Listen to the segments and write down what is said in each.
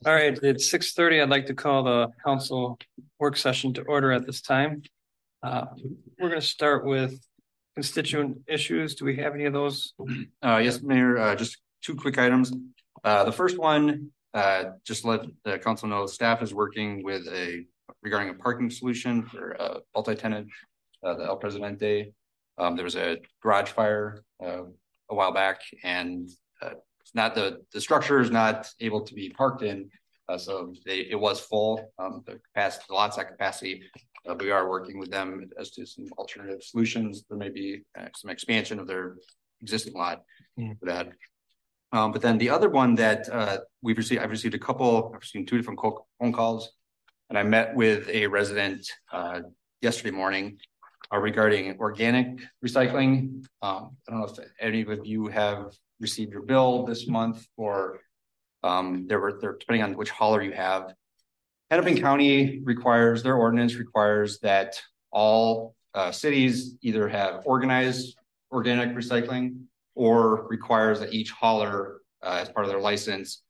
All right, it's 6:30. I'd like to call the council work session to order at this time. Uh, We're going to start with constituent issues. Do we have any of those? Yes, Mayor, just two quick items. The first one, just let the council know staff is working with regarding a parking solution for a multi-tenant, the El Presidente. There was a garage fire a while back, and it's not the structure is not able to be parked in, so it was full. The lot's at capacity. We are working with them as to some alternative solutions. There may be some expansion of their existing lot for that. But then the other one that I've received two different phone calls, and I met with a resident yesterday morning regarding organic recycling. I don't know if any of you have received your bill this month, or they're depending on which hauler you have. Hennepin County their ordinance requires that all cities either have organized organic recycling or requires that each hauler, as part of their license,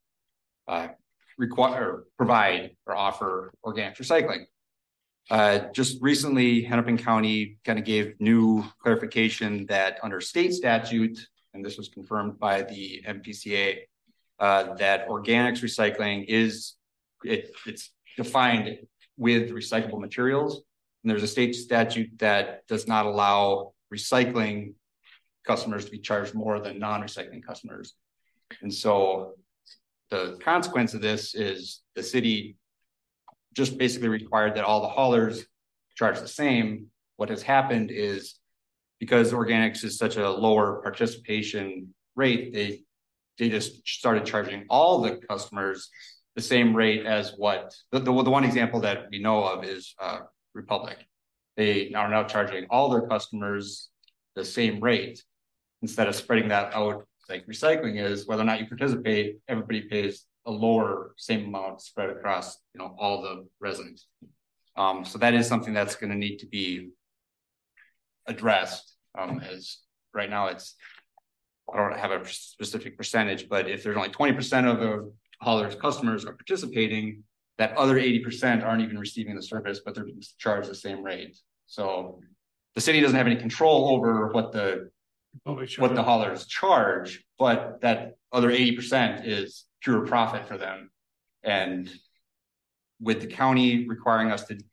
provide or offer organic recycling. Just recently, Hennepin County kind of gave new clarification that under state statute, and this was confirmed by the MPCA, that organics recycling it's defined with recyclable materials. And there's a state statute that does not allow recycling customers to be charged more than non-recycling customers. And so the consequence of this is the city just basically required that all the haulers charge the same. What has happened is, because organics is such a lower participation rate, they just started charging all the customers the same rate as what the one example that we know of is Republic. They are now charging all their customers the same rate instead of spreading that out like recycling is. Whether or not you participate, everybody pays a lower same amount spread across all the residents. So that is something that's going to need to be addressed. As right now, I don't have a specific percentage, but if there's only 20% of the haulers customers are participating, that other 80% aren't even receiving the service, but they're being charged the same rate. So the city doesn't have any control over what the haulers charge, but that other 80% is pure profit for them. And with the county requiring us to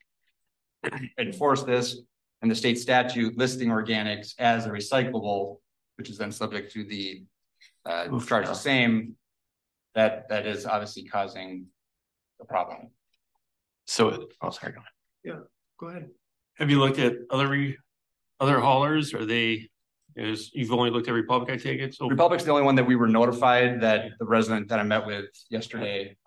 enforce this, and the state statute listing organics as a recyclable, which is then subject to the charge the same, that is obviously causing the problem. So, sorry, go ahead. Yeah, go ahead. Have you looked at other haulers? You've only looked at Republic, I take it? So Republic's the only one that we were notified, that the resident that I met with yesterday,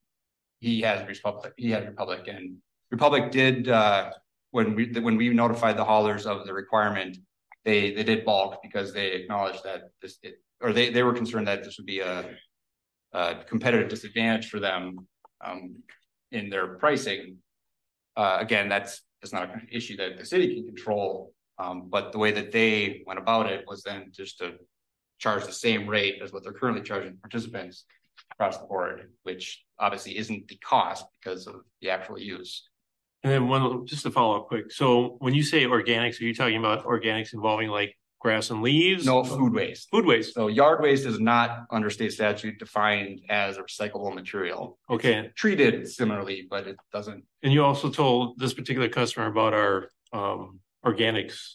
he has Republic, and Republic did when we notified the haulers of the requirement, they did bulk because they acknowledged that they were concerned that this would be a competitive disadvantage for them in their pricing. Again, that's not an issue that the city can control, but the way that they went about it was then just to charge the same rate as what they're currently charging participants across the board, which obviously isn't the cost because of the actual use. And then just to follow up quick. So when you say organics, are you talking about organics involving like grass and leaves? No, food waste. Food waste. So yard waste is not under state statute defined as a recyclable material. Okay. It's treated similarly, but it doesn't. And you also told this particular customer about our organics.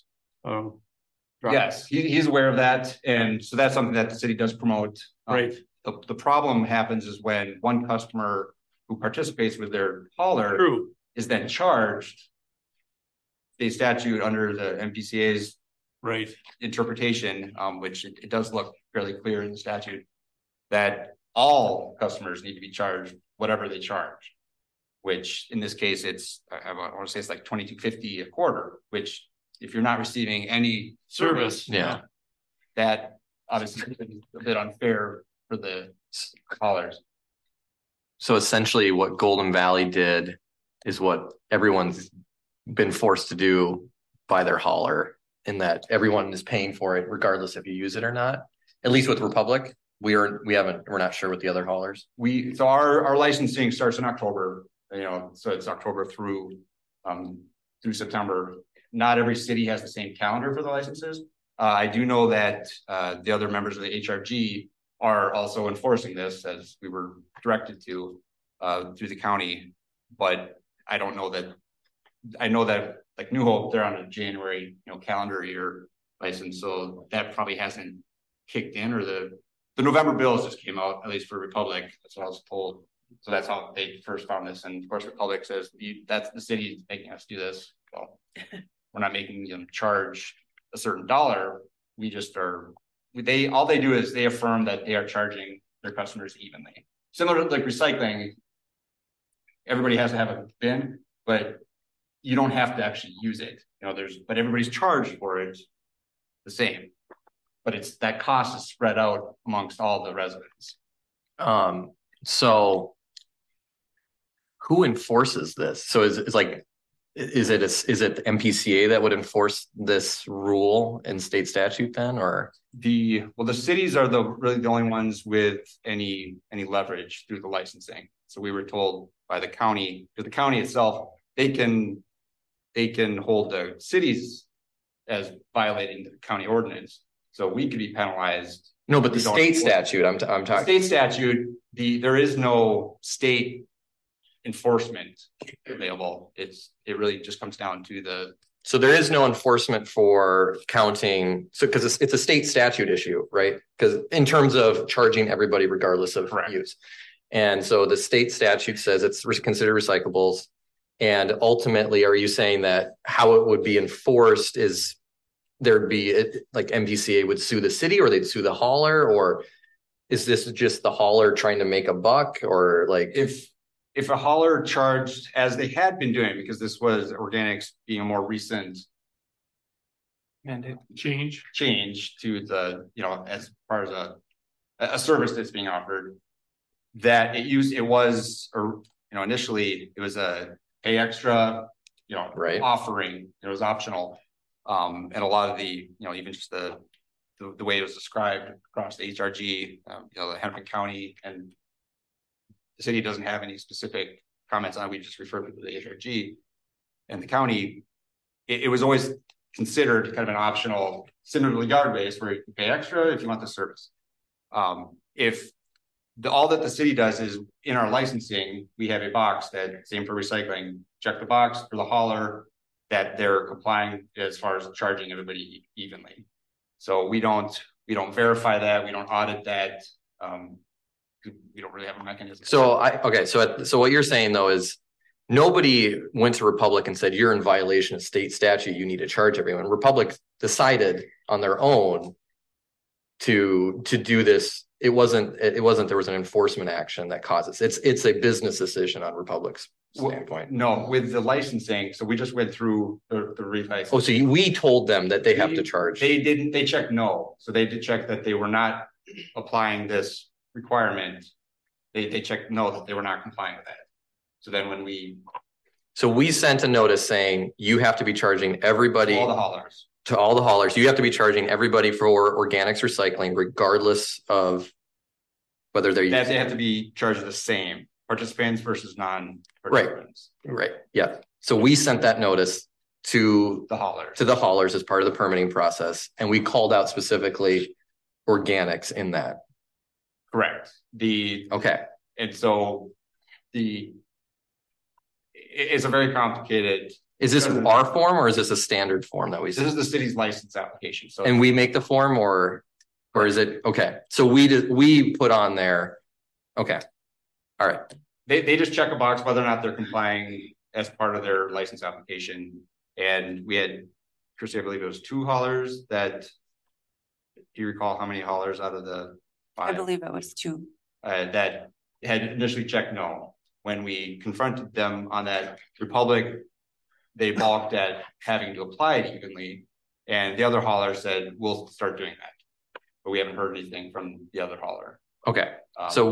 Yes, he's aware of that. And so that's something that the city does promote. Right. The problem happens is when one customer who participates with their hauler is then charged state statute under the MPCA's interpretation, which it does look fairly clear in the statute, that all customers need to be charged whatever they charge, which in this case, I want to say it's like $22.50 a quarter, which if you're not receiving any service, that obviously is a bit unfair for the haulers. So essentially what Golden Valley did is what everyone's been forced to do by their hauler, in that everyone is paying for it regardless if you use it or not, at least with Republic. we're not sure with the other haulers. So our licensing starts in October, so it's October through September. Not every city has the same calendar for the licenses. I do know that the other members of the HRG are also enforcing this, as we were directed to through the county, but I don't know that. I know that like New Hope, they're on a January calendar year license, so that probably hasn't kicked in, or the November bills just came out, at least for Republic. That's what I was told. So that's how they first found this. And of course, Republic says that's the city making us do this. So we're not making them charge a certain dollar. We just are. All they do is they affirm that they are charging their customers evenly. Similar to like recycling, everybody has to have a bin, but you don't have to actually use it. But everybody's charged for it the same. But it's that cost is spread out amongst all the residents. So who enforces this? So is it the MPCA that would enforce this rule in state statute then, or? The cities are really the only ones with any leverage through the licensing. So we were told by the county, because the county itself, they can hold the cities as violating the county ordinance. So we could be penalized. No, but the state statute, I'm talking. State statute, there is no state enforcement available. It really just comes down to So there is no enforcement for counting. So because it's a state statute issue, right? Because in terms of charging everybody regardless of use. And so the state statute says it's considered recyclables. And ultimately, are you saying that how it would be enforced is there'd be like MPCA would sue the city, or they'd sue the hauler, or is this just the hauler trying to make a buck, or like if a hauler charged as they had been doing, because this was organics being a more recent mandate change to the as far as a service that's being offered, that initially it was a pay extra offering. It was optional. And a lot of the, even just the way it was described across the HRG, the Hennepin County, and the city doesn't have any specific comments on it. We just refer to the HRG and the county. It was always considered kind of an optional, similar to yard waste, where you can pay extra if you want the service. All that the city does is in our licensing, we have a box that, same for recycling, check the box for the hauler that they're complying as far as charging everybody evenly. So we don't verify that. We don't audit that. We don't really have a mechanism. So what you're saying though is nobody went to Republic and said, you're in violation of state statute, you need to charge everyone. Republic decided on their own to do this. It wasn't there was an enforcement action that causes it's a business decision on Republic's standpoint. No, with the licensing, so we just went through the relicense. Oh, so we told them that they have to charge. They checked no. So they did check that they were not applying this requirement. They checked no, that they were not complying with that. So then when we sent a notice saying you have to be charging everybody, all the haulers. To all the haulers, you have to be charging everybody for organics recycling, regardless of whether they're they have to be charged the same, participants versus non-participants. Right. Yeah. So we sent that notice to the haulers as part of the permitting process, and we called out specifically organics in that. Correct. And so it's a very complicated. Is this our form, or is this a standard form that we? This is the city's license application. So, and we make the form, or is it okay? So we put on there. Okay, all right. They just check a box whether or not they're complying as part of their license application. And we had, Christy, I believe it was 2 haulers that. Do you recall how many haulers out of the 5? I believe it was 2. That had initially checked no. When we confronted them on that, Republic, they balked at having to apply it evenly, and the other hauler said, we'll start doing that. But we haven't heard anything from the other hauler. Okay. So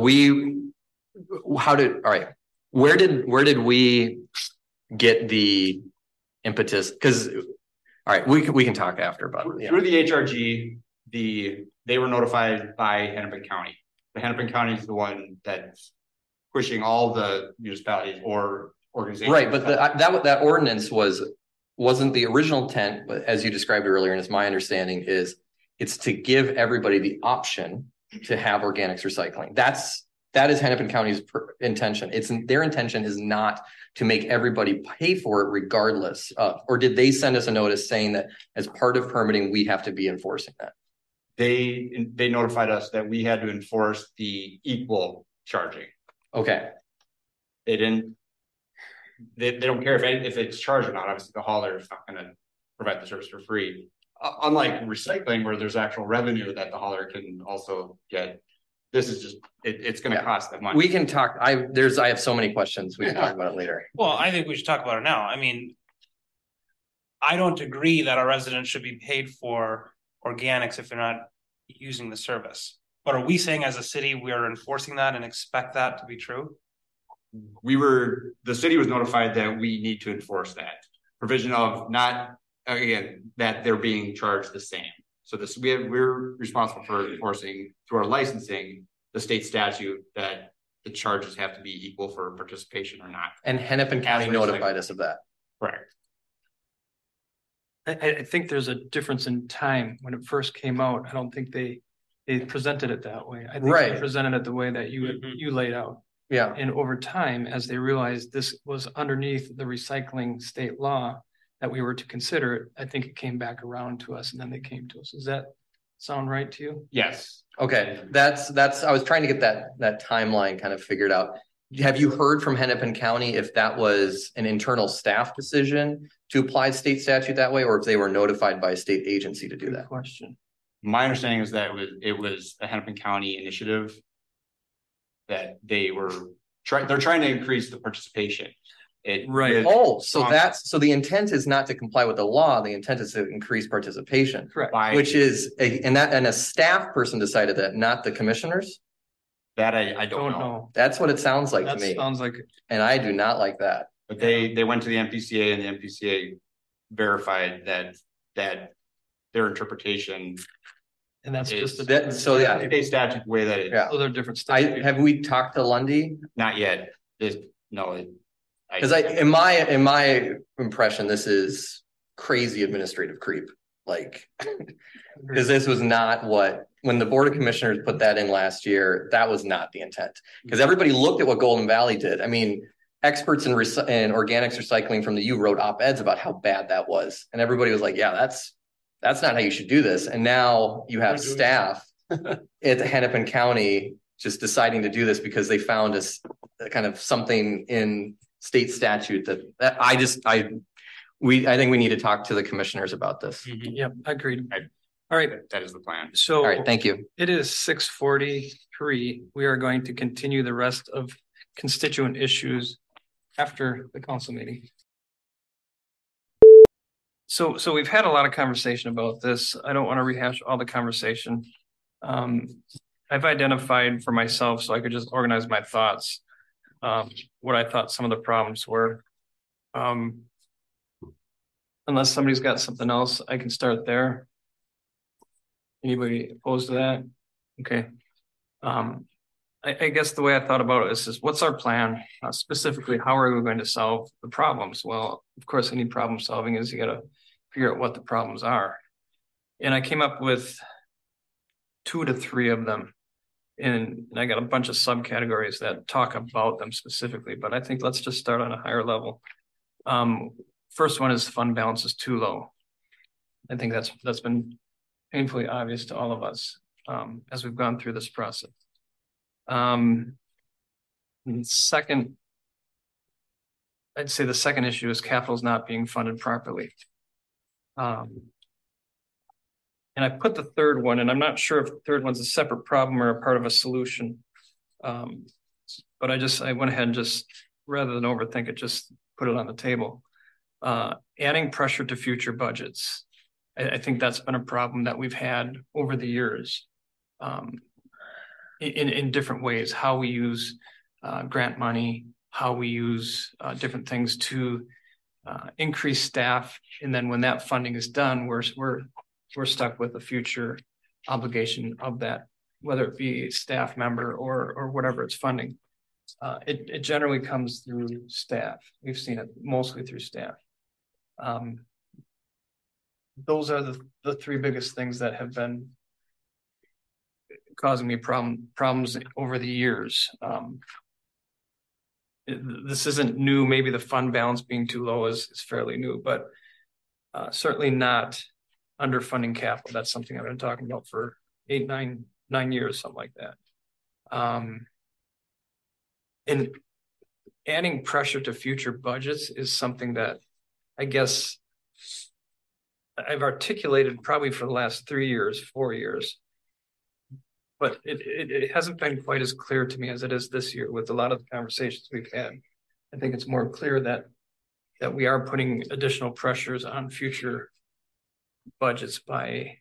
where did we get the impetus? Because, all right, we can talk after about it. Through the HRG, they were notified by Hennepin County. The Hennepin County is the one that's pushing all the municipalities or organizations. Right, but that ordinance wasn't the original intent, but as you described earlier, and it's my understanding is it's to give everybody the option to have organics recycling. That is Hennepin County's intention. Their intention is not to make everybody pay for it regardless of, or did they send us a notice saying that as part of permitting, we have to be enforcing that? They notified us that we had to enforce the equal charging. Okay. They didn't. They don't care if it's charged or not. Obviously, the hauler is not going to provide the service for free. Unlike recycling, where there's actual revenue that the hauler can also get. This is just it's going to cost them money. We can talk. I have so many questions. We can talk about it later. Well, I think we should talk about it now. I mean, I don't agree that our residents should be paid for organics if they're not using the service. But are we saying as a city we are enforcing that and expect that to be true? The city was notified that we need to enforce that provision of not, again, that they're being charged the same. So we're responsible for enforcing through our licensing the state statute that the charges have to be equal for participation or not. And Hennepin County notified us of that. Correct. I think there's a difference in time. When it first came out, I don't think they presented it that way. I think Right. they presented it the way that you laid out. Yeah. And over time, as they realized this was underneath the recycling state law that we were to consider it, I think it came back around to us and then they came to us. Does that sound right to you? Yes. Okay. That's, I was trying to get that timeline kind of figured out. Have you heard from Hennepin County if that was an internal staff decision to apply state statute that way, or if they were notified by a state agency to do Good that? question. My understanding is that it was a Hennepin County initiative that they're trying to increase the participation. Right. Oh, so the intent is not to comply with the law. The intent is to increase participation, Correct. which is and a staff person decided that, not the commissioners. That I don't know. That's what it sounds like That to me. sounds like And I do not like that. But they went to the MPCA and the MPCA verified that their interpretation. and that's just a That, so yeah, State statute the way that it. Yeah. so they're different statutes. have we talked to Lundy? Not yet. Because in my impression, this is crazy administrative creep. Like, because this was not when the Board of Commissioners put that in last year, that was not the intent. Because everybody looked at what Golden Valley did. I mean, experts in organics recycling from the U wrote op-eds about how bad that was. And everybody was like, yeah, that's not how you should do this. And now you have staff at the Hennepin County just deciding to do this because they found kind of something in state statute that I think we need to talk to the commissioners about this. Yep, agreed. All right. That is the plan. So All right, thank you. it is 6:43. We are going to continue the rest of constituent issues after the council meeting. So we've had a lot of conversation about this. I don't want to rehash all the conversation. I've identified for myself so I could just organize my thoughts, what I thought some of the problems were. Unless somebody's got something else, I can start there. Anybody opposed to that? Okay. I guess the way I thought about it is what's our plan? Specifically, how are we going to solve the problems? Well, of course, any problem solving is you got to figure out what the problems are. And I came up with 2 to 3 of them. And I got a bunch of subcategories that talk about them specifically, but I think let's just start on a higher level. First one is fund balance is too low. I think that's been painfully obvious to all of us as we've gone through this process. And second, I'd say the second issue is capital is not being funded properly. And I put the third one, and I'm not sure if the third one's a separate problem or a part of a solution. But I went ahead and just, rather than overthink it, just put it on the table. Adding pressure to future budgets. I think that's been a problem that we've had over the years in different ways, how we use grant money, how we use different things to increase staff. And then when that funding is done, we're stuck with a future obligation of that, whether it be staff member or whatever it's funding. It generally comes through staff. We've seen it mostly through staff. Those are the three biggest things that have been causing me problems over the years. This isn't new. Maybe the fund balance being too low is fairly new, but certainly not underfunding capital. That's something I've been talking about for 9 years, something like that. And adding pressure to future budgets is something that I guess I've articulated probably for the last 3 years, 4 years, but it hasn't been quite as clear to me as it is this year with a lot of the conversations we've had. I think it's more clear that we are putting additional pressures on future budgets by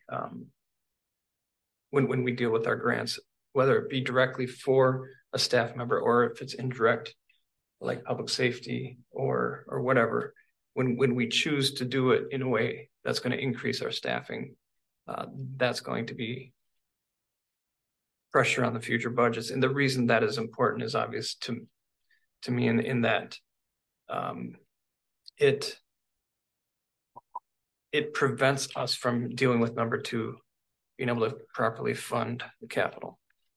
when we deal with our grants, whether it be directly for a staff member or if it's indirect, like public safety or whatever. When we choose to do it in a way that's going to increase our staffing, that's going to be pressure on the future budgets. And the reason that is important is obvious to me in that it prevents us from dealing with number 2, being able to properly fund the capital.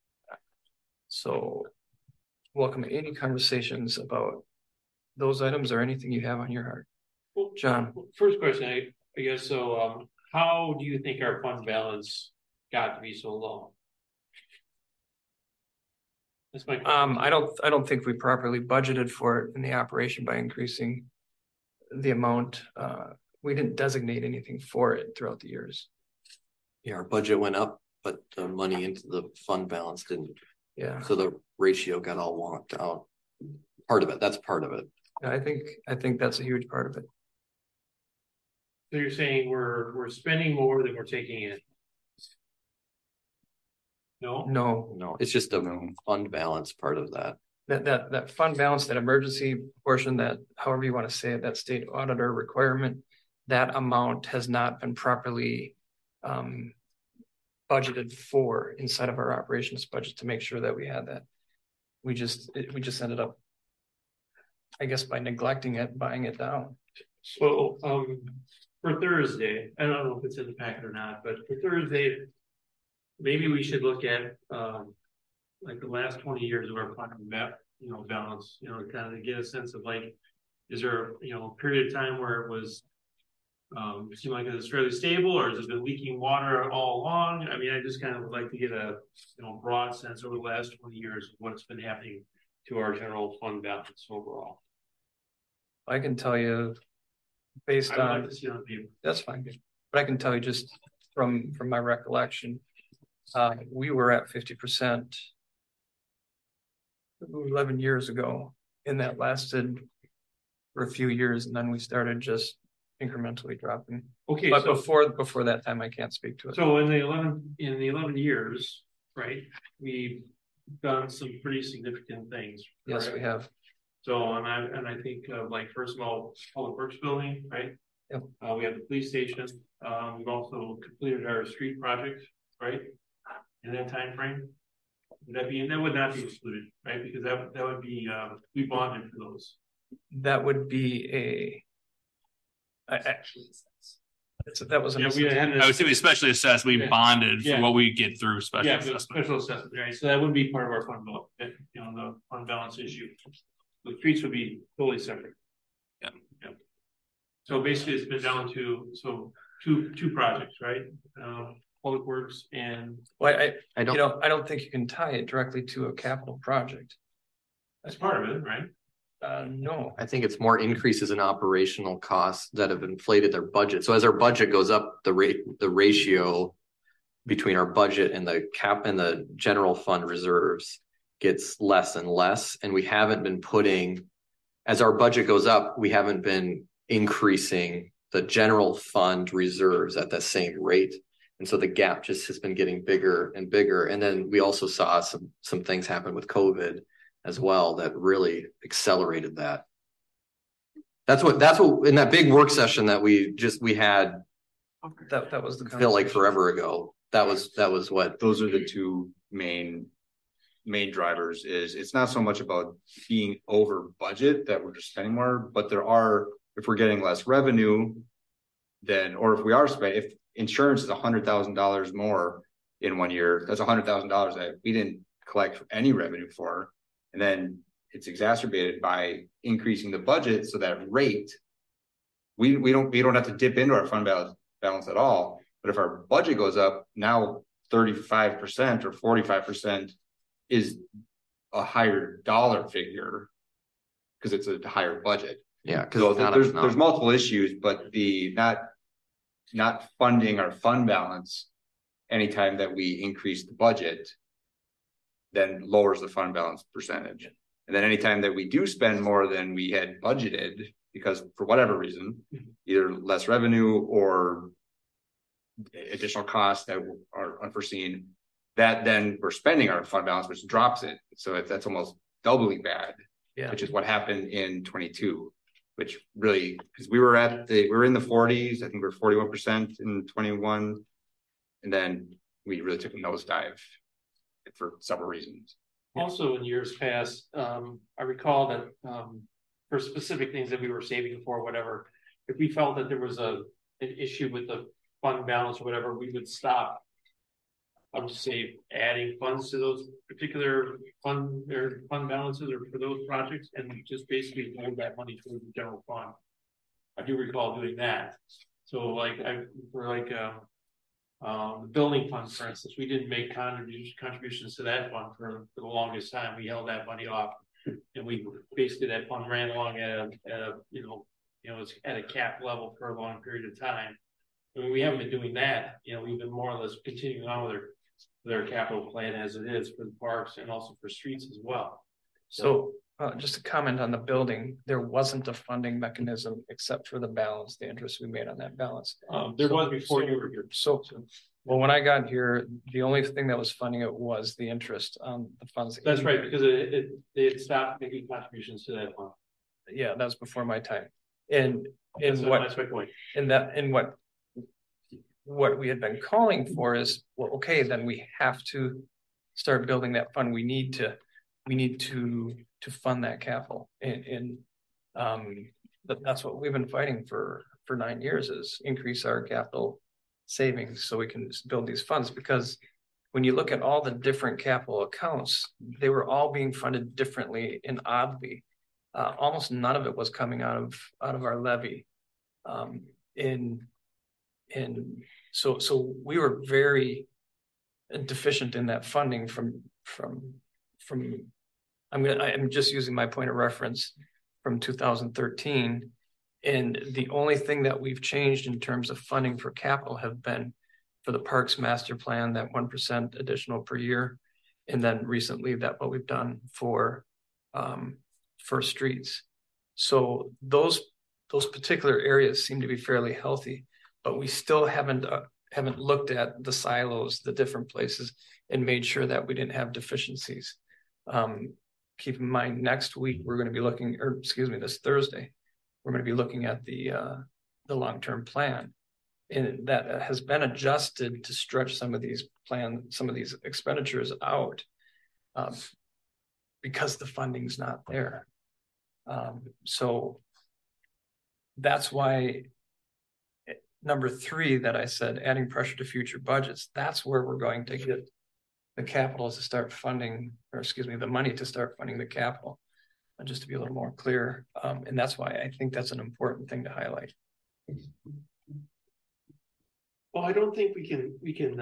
So welcome to any conversations about those items or anything you have on your heart. Well, John. First question, I guess, so how do you think our fund balance got to be so low? That's my question. I don't think we properly budgeted for it in the operation by increasing the amount. We didn't designate anything for it throughout the years. Yeah, our budget went up, but the money into the fund balance didn't. Yeah. So the ratio got all wonked out. Part of it. That's part of it. I think that's a huge part of it. So you're saying we're spending more than we're taking in? No, It's just the fund balance part of that. that fund balance, that emergency portion, that however you want to say it, that state auditor requirement, that amount has not been properly budgeted for inside of our operations budget to make sure that we had that. We just ended up, I guess, by neglecting it, buying it down. So for Thursday, I don't know if it's in the packet or not, but for Thursday, maybe we should look at like the last 20 years of our fund balance, to kind of get a sense of like, is there a period of time where it was seem like it's fairly stable, or has it been leaking water all along? I mean, I just kind of would like to get a broad sense over the last 20 years of what's been happening to our general fund balance overall. I can tell you based I would on like to see it on paper. that's fine, but I can tell you just from my recollection, we were at 50% 11 years ago, and that lasted for a few years, and then we started just incrementally dropping. Okay, But so before that time, I can't speak to it. so in the 11 years, right, we've done some pretty significant things. Yes, right? we have. So and I think like first of all, Public Works building, right? Yep. We have the police station. We've also completed our street project, right? In that time frame. That would not be excluded, right? Because that would be we bonded for those. That would be that was Yeah, we had I would say we especially assessed, we Yeah. bonded for Yeah. what we get through special yeah, assessment. special assessment, right? So that wouldn't be part of our fund balance, the fund balance issue. The streets would be totally separate. Yeah. Yeah. So basically, it's been down to two projects, right? Public Works and well, I don't. I don't think you can tie it directly to a capital project. that's part of it, right? No. I think it's more increases in operational costs that have inflated their budget. So as our budget goes up, the ratio between our budget and the cap and the general fund reserves gets less and less. And we haven't been as our budget goes up, we haven't been increasing the general fund reserves at the same rate. And so the gap just has been getting bigger and bigger. And then we also saw some things happen with COVID as well that really accelerated that. That's what in that big work session that we had That was the felt like forever ago. That was what, Those are the two main drivers. Is it's not so much about being over budget that we're just spending more, but if we're getting less revenue, then, or if we are spending, if insurance is $100,000 more in 1 year, that's $100,000 that we didn't collect any revenue for, and then it's exacerbated by increasing the budget so that rate, we don't have to dip into our fund balance at all. But if our budget goes up, now 35% or 45% is a higher dollar figure because it's a higher budget. yeah, because So there's multiple issues, but the not funding our fund balance anytime that we increase the budget then lowers the fund balance percentage. And then anytime that we do spend more than we had budgeted, because for whatever reason, either less revenue or additional costs that are unforeseen, that then we're spending our fund balance, which drops it. So that's almost doubly bad, which is what happened in 22, which really, because we were in the 40s, I think we were 41% in 21. And then we really took a nosedive for several reasons. Also in years past, I recall that for specific things that we were saving for, whatever, if we felt that there was an issue with the fund balance or whatever, we would stop. I would say adding funds to those particular fund balances or for those projects, and just basically hold that money towards the general fund. I do recall doing that. So like the building fund, for instance, we didn't make contributions to that fund for the longest time. We held that money off, and we basically that fund ran along at it's at a cap level for a long period of time. I mean, we haven't been doing that. We've been more or less continuing on with their capital plan as it is for the parks and also for streets as well. So just a comment on the building, there wasn't a funding mechanism except for the balance, the interest we made on that balance. There was before you were here. So, well, when I got here, the only thing that was funding it was the interest on the funds. That's right, because they had stopped making contributions to that fund. Yeah, that was before my time. And That's my point. What we had been calling for is, well, okay, then we have to start building that fund. We need to fund that capital, and that's what we've been fighting for 9 years, is increase our capital savings so we can build these funds. Because when you look at all the different capital accounts, they were all being funded differently and oddly. Almost none of it was coming out of our levy, so we were very deficient in that funding from I'm just using my point of reference from 2013. And the only thing that we've changed in terms of funding for capital have been for the Parks Master Plan, that 1% additional per year. And then recently that what we've done for streets. So those particular areas seem to be fairly healthy, but we still haven't looked at the silos, the different places, and made sure that we didn't have deficiencies. Keep in mind, next week we're going to be this Thursday, we're going to be looking at the long-term plan, and that has been adjusted to stretch some of these expenditures out because the funding's not there. So that's why number 3 that I said, adding pressure to future budgets, that's where we're going to get the capital to start funding, the money to start funding the capital, just to be a little more clear. And that's why I think that's an important thing to highlight. Well, I don't think we can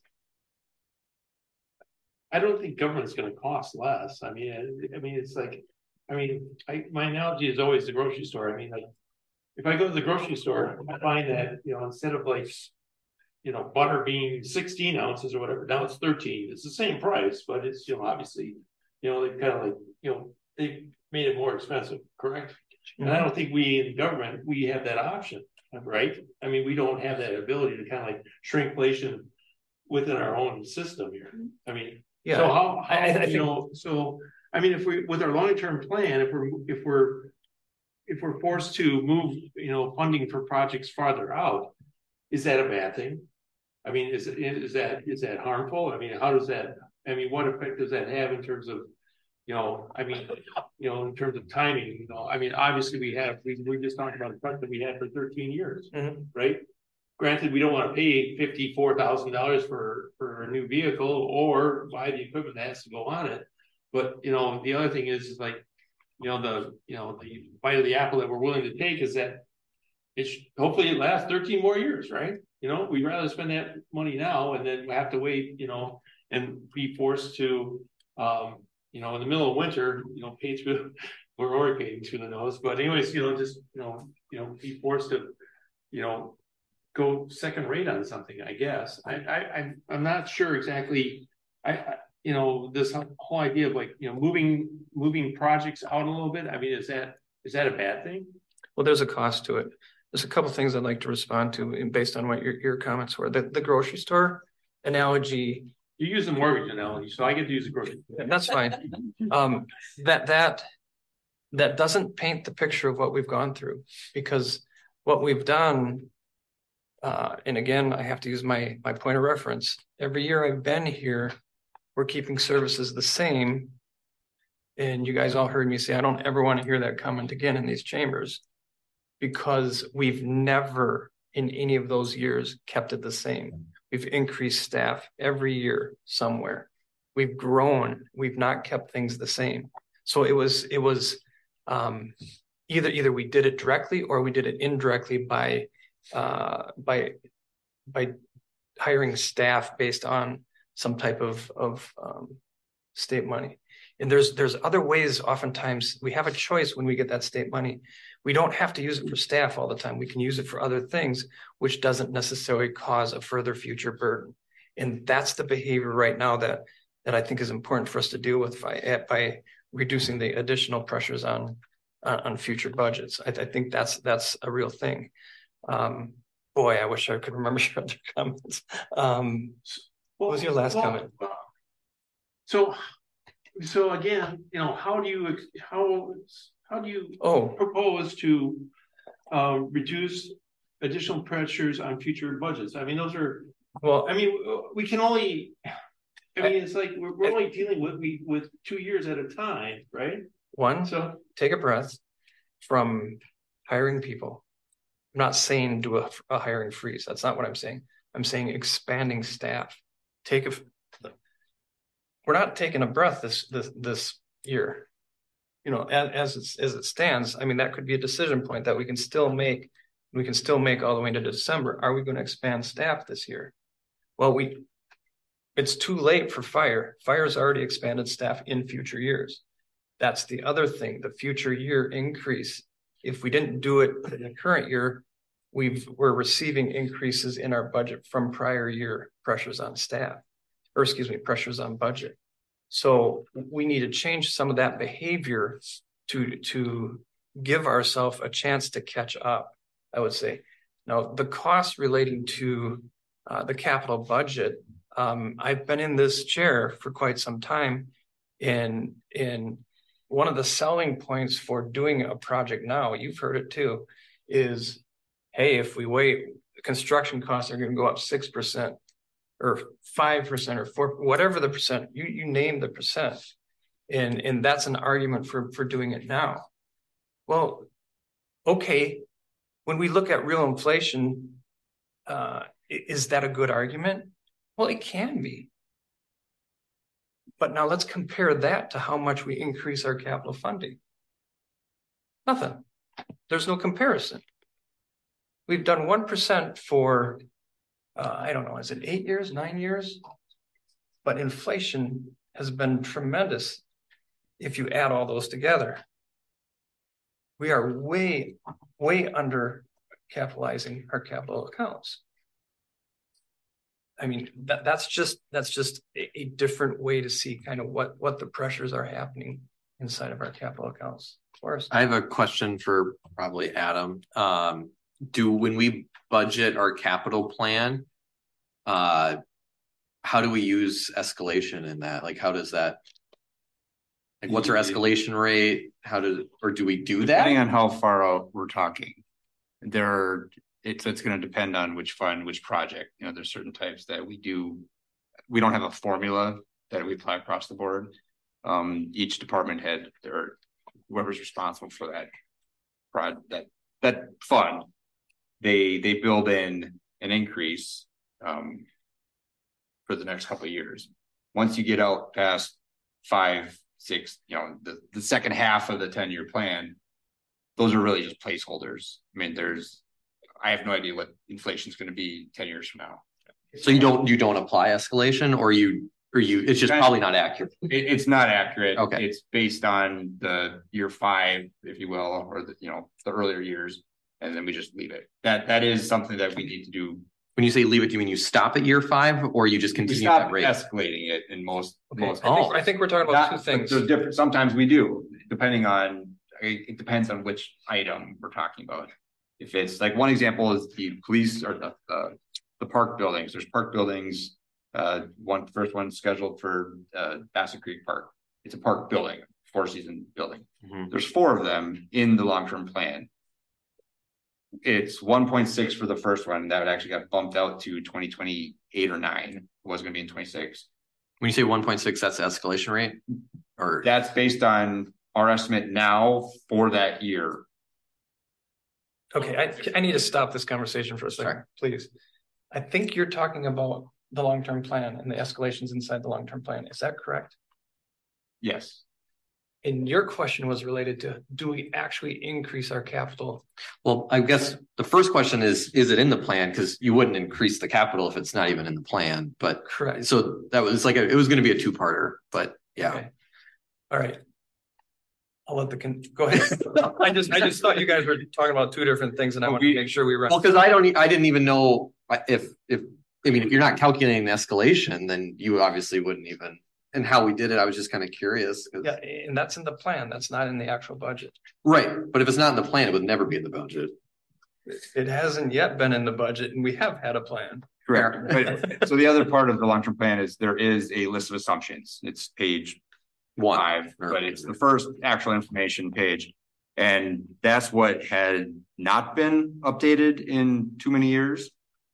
I don't think government's going to cost less. I mean, it's like, my analogy is always the grocery store. I mean, like, if I go to the grocery store, I find that, instead of butter being 16 ounces or whatever, now it's 13. It's the same price, but it's, obviously, they kind of they made it more expensive, correct? Mm-hmm. And I don't think we in government, we have that option, right? I mean, we don't have that ability to kind of shrinkflation within our own system here. I mean, yeah. So how I think, so I mean, if we, with our long-term plan, if we're forced to move, funding for projects farther out, is that a bad thing? I mean, is that harmful? I mean, how does that, I mean, what effect does that have in terms of, you know, I mean, you know, in terms of timing, you know, I mean, obviously we just talked about the truck that we had for 13 years, right? Granted, we don't want to pay $54,000 for a new vehicle or buy the equipment that has to go on it. But, you know, the other thing is like, the bite of the apple that we're willing to take is that hopefully it lasts 13 more years, right? You know, we'd rather spend that money now and then have to wait, you know, and be forced to, you know, in the middle of winter, you know, pay through, we're already paying through the nose. But anyways, you know, just, be forced to, you know, go second rate on something, I guess. I'm not sure exactly. You know, this whole idea of like, you know, moving projects out a little bit. I mean, is that a bad thing? Well, there's a cost to it. There's a couple of things I'd like to respond to based on what your comments were. The grocery store analogy. You use the mortgage analogy, so I get to use the grocery. That's fine. That doesn't paint the picture of what we've gone through, because what we've done, and again, I have to use my point of reference. Every year I've been here, we're keeping services the same. And you guys all heard me say, I don't ever want to hear that comment again in these chambers, because we've never in any of those years kept it the same. We've increased staff every year somewhere. We've grown. We've not kept things the same. So it was either we did it directly or we did it indirectly by hiring staff based on some type of state money. And there's other ways. Oftentimes we have a choice when we get that state money. We don't have to use it for staff all the time. We can use it for other things, which doesn't necessarily cause a further future burden. And that's the behavior right now that I think is important for us to deal with by reducing the additional pressures on future budgets. I think that's a real thing. Boy, I wish I could remember your other comments. What was your last comment? So again, you know, how do you propose to reduce additional pressures on future budgets? I mean, those are, well, I mean, we can only, I mean, it's like we're only dealing with 2 years at a time, right? So take a breath from hiring people. I'm not saying do a hiring freeze. That's not what I'm saying. I'm saying expanding staff. We're not taking a breath this year, you know, as it stands. I mean, that could be a decision point that we can still make. We can still make all the way into December. Are we going to expand staff this year? Well, it's too late for fire. Fire's already expanded staff in future years. That's the other thing, the future year increase. If we didn't do it in the current year, we're receiving increases in our budget from prior year pressures on staff, or excuse me, pressures on budget. So we need to change some of that behavior to give ourselves a chance to catch up, I would say. Now, the costs relating to the capital budget, I've been in this chair for quite some time, and one of the selling points for doing a project now, you've heard it too, is, hey, if we wait, the construction costs are going to go up 6% or 5% or 4%, whatever the percent, you name the percent. And that's an argument for doing it now. Well, okay, when we look at real inflation, is that a good argument? Well, it can be. But now let's compare that to how much we increase our capital funding. Nothing. There's no comparison. We've done 1% for, I don't know, is it 8 years, 9 years? But inflation has been tremendous if you add all those together. We are way, way under capitalizing our capital accounts. I mean, that's just a different way to see kind of what the pressures are happening inside of our capital accounts. Forrest? I have a question for probably Adam. When we budget our capital plan, how do we use escalation in that? Like, how does that, like, what's our escalation rate? Or do we do that? Depending on how far out we're talking. it's gonna depend on which fund, which project, you know, there's certain types that we don't have a formula that we apply across the board. Each department head or whoever's responsible for that fund, they build in an increase for the next couple of years. Once you get out past 5, 6, you know, the second half of the 10-year plan, those are really just placeholders. I mean, I have no idea what inflation is going to be 10 years from now. So you don't apply escalation, or it's just probably not accurate. It's not accurate. Okay. It's based on the year 5, if you will, or the earlier years, and then we just leave it. That is something that we need to do. When you say leave it, do you mean you stop at year 5, or you just We continue stop that rate? escalating it in most. I think we're talking about two things. So different. Sometimes we do, depending on. It depends on which item we're talking about. If it's like one example is the police or the park buildings. There's park buildings. First one scheduled for Bassett Creek Park. It's a park building, 4-season building. Mhm. There's 4 of them in the long-term plan. It's 1.6 for the first one. That actually got bumped out to 2028 or 9. It was going to be in 26. When you say 1.6, that's the escalation rate, or That's based on our estimate now for that year. Okay, I need to stop this conversation for a second, Sorry. please. I think you're talking about the long-term plan and the escalations inside the long-term plan. Is that correct? Yes. And your question was related to, do we actually increase our capital? well, I guess the first question is it in the plan? Because you wouldn't increase the capital if it's not even in the plan. But Correct. so that was like it was going to be a 2-parter, but yeah. Okay. All right. I'll let go ahead. I just thought you guys were talking about 2 different things, and I want to make sure we run. Well, because I didn't even know if you're not calculating the escalation, then you obviously wouldn't even. And how we did it, I was just kind of curious. Yeah, and that's in the plan. That's not in the actual budget. Right, but if it's not in the plan, it would never be in the budget. It hasn't yet been in the budget, and we have had a plan. Correct. But, so the other part of the long-term plan is there is a list of assumptions. It's page 5, but it's the first actual information page. And that's what had not been updated in too many years.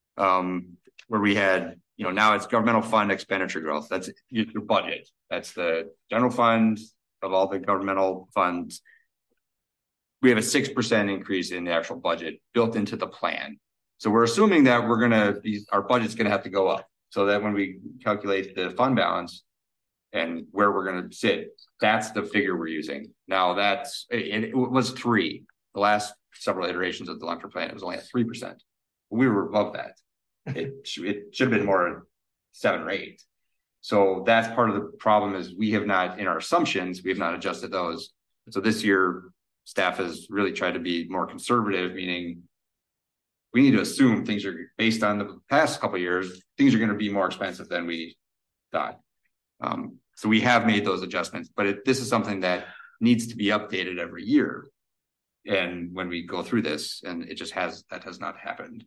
Where we had, now it's governmental fund expenditure growth. That's your budget. That's the general fund of all the governmental funds. We have a 6% increase in the actual budget built into the plan. So we're assuming that our budget's going to have to go up, so that when we calculate the fund balance and where we're going to sit, that's the figure we're using. Now it was 3. The last several iterations of the long-term plan, it was only at 3%. We were above that. It should have been more 7 or 8. So that's part of the problem, is we have not, in our assumptions, we have not adjusted those. So this year, staff has really tried to be more conservative, meaning we need to assume things are based on the past couple of years, things are going to be more expensive than we thought. So we have made those adjustments, but this is something that needs to be updated every year. And when we go through this, and that has not happened.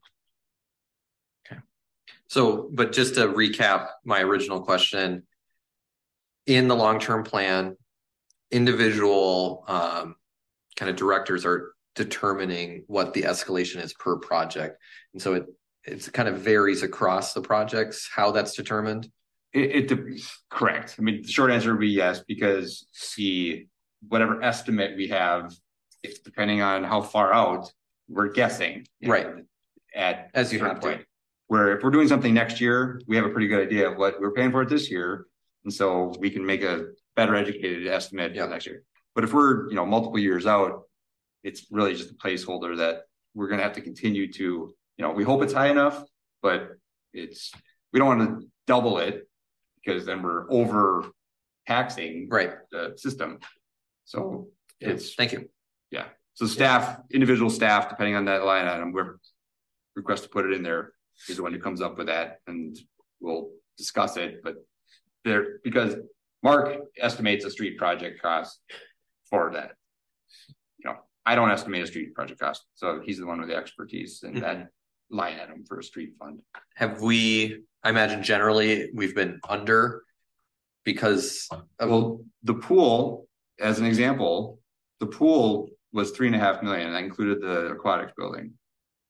So, but just to recap my original question, in the long-term plan, individual kind of directors are determining what the escalation is per project. And so it kind of varies across the projects, how that's determined. Correct. I mean, the short answer would be yes, because whatever estimate we have, it's depending on how far out we're guessing. Right. As you have to. Where if we're doing something next year, we have a pretty good idea of what we're paying for it this year. And so we can make a better educated estimate next year. But if we're, multiple years out, it's really just a placeholder that we're going to have to continue to, we hope it's high enough, but we don't want to double it, because then we're over taxing the system. So Thank you. Yeah. So individual staff, depending on that line item, we're request to put it in there, is the one who comes up with that, and we'll discuss it. But because Mark estimates a street project cost for that. I don't estimate a street project cost. So he's the one with the expertise in that line item for a street fund. I imagine generally we've been under because the pool, as an example, the pool was $3.5 million. That included the aquatics building.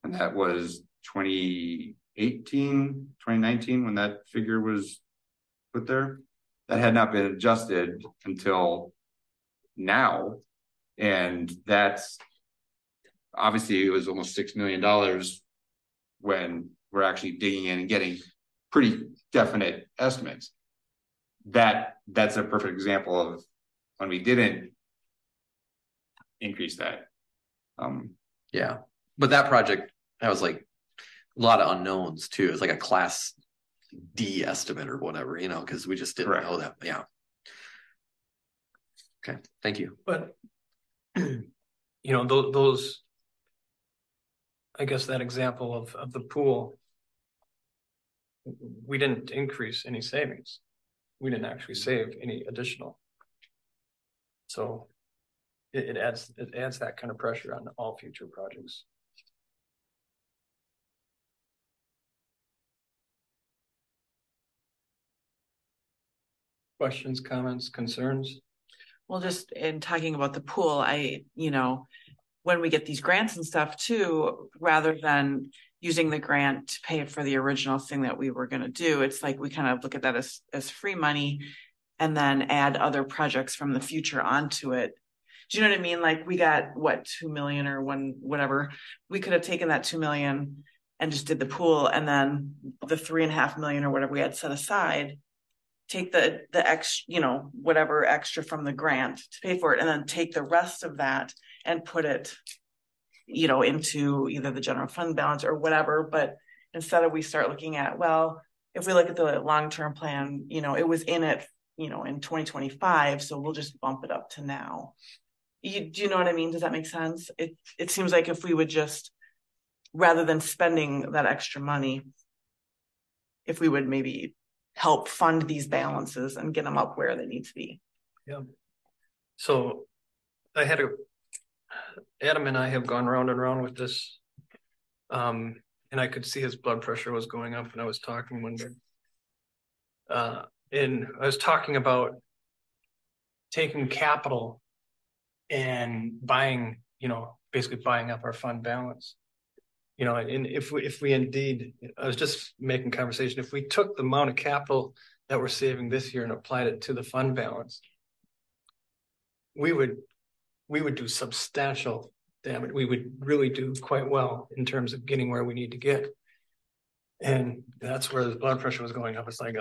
And that was 2018, 2019, when that figure was put there. That had not been adjusted until now. And that's obviously it was almost $6 million when we're actually digging in and getting pretty definite estimates. That's a perfect example of when we didn't increase that. Yeah, but that project, that was like a lot of unknowns too. It's like a class D estimate or whatever, you know, because we just didn't know that. Yeah. Okay, thank you. But you know, those, I guess that example of the pool, we didn't increase any savings. We didn't actually save any additional. So it adds that kind of pressure on all future projects. Questions, comments, concerns? Well, just in talking about the pool, when we get these grants and stuff too, rather than using the grant to pay for the original thing that we were going to do, it's like we kind of look at that as free money and then add other projects from the future onto it. Do you know what I mean? Like we got what, 2 million or whatever. We could have taken that 2 million and just did the pool, and then the 3.5 million or whatever we had set aside, take the whatever extra from the grant to pay for it, and then take the rest of that and put it, into either the general fund balance or whatever. But instead of, we start looking at, well, if we look at the long-term plan, it was in it, in 2025, so we'll just bump it up to now. Do you know what I mean? Does that make sense? It seems like if we would just, rather than spending that extra money, if we would maybe help fund these balances and get them up where they need to be. Yeah. So Adam and I have gone round and round with this. And I could see his blood pressure was going up when I was talking one day. And I was talking about taking capital and buying, basically buying up our fund balance. And if we indeed, I was just making conversation, if we took the amount of capital that we're saving this year and applied it to the fund balance, we would do substantial damage. We would really do quite well in terms of getting where we need to get. And that's where the blood pressure was going up. It's like,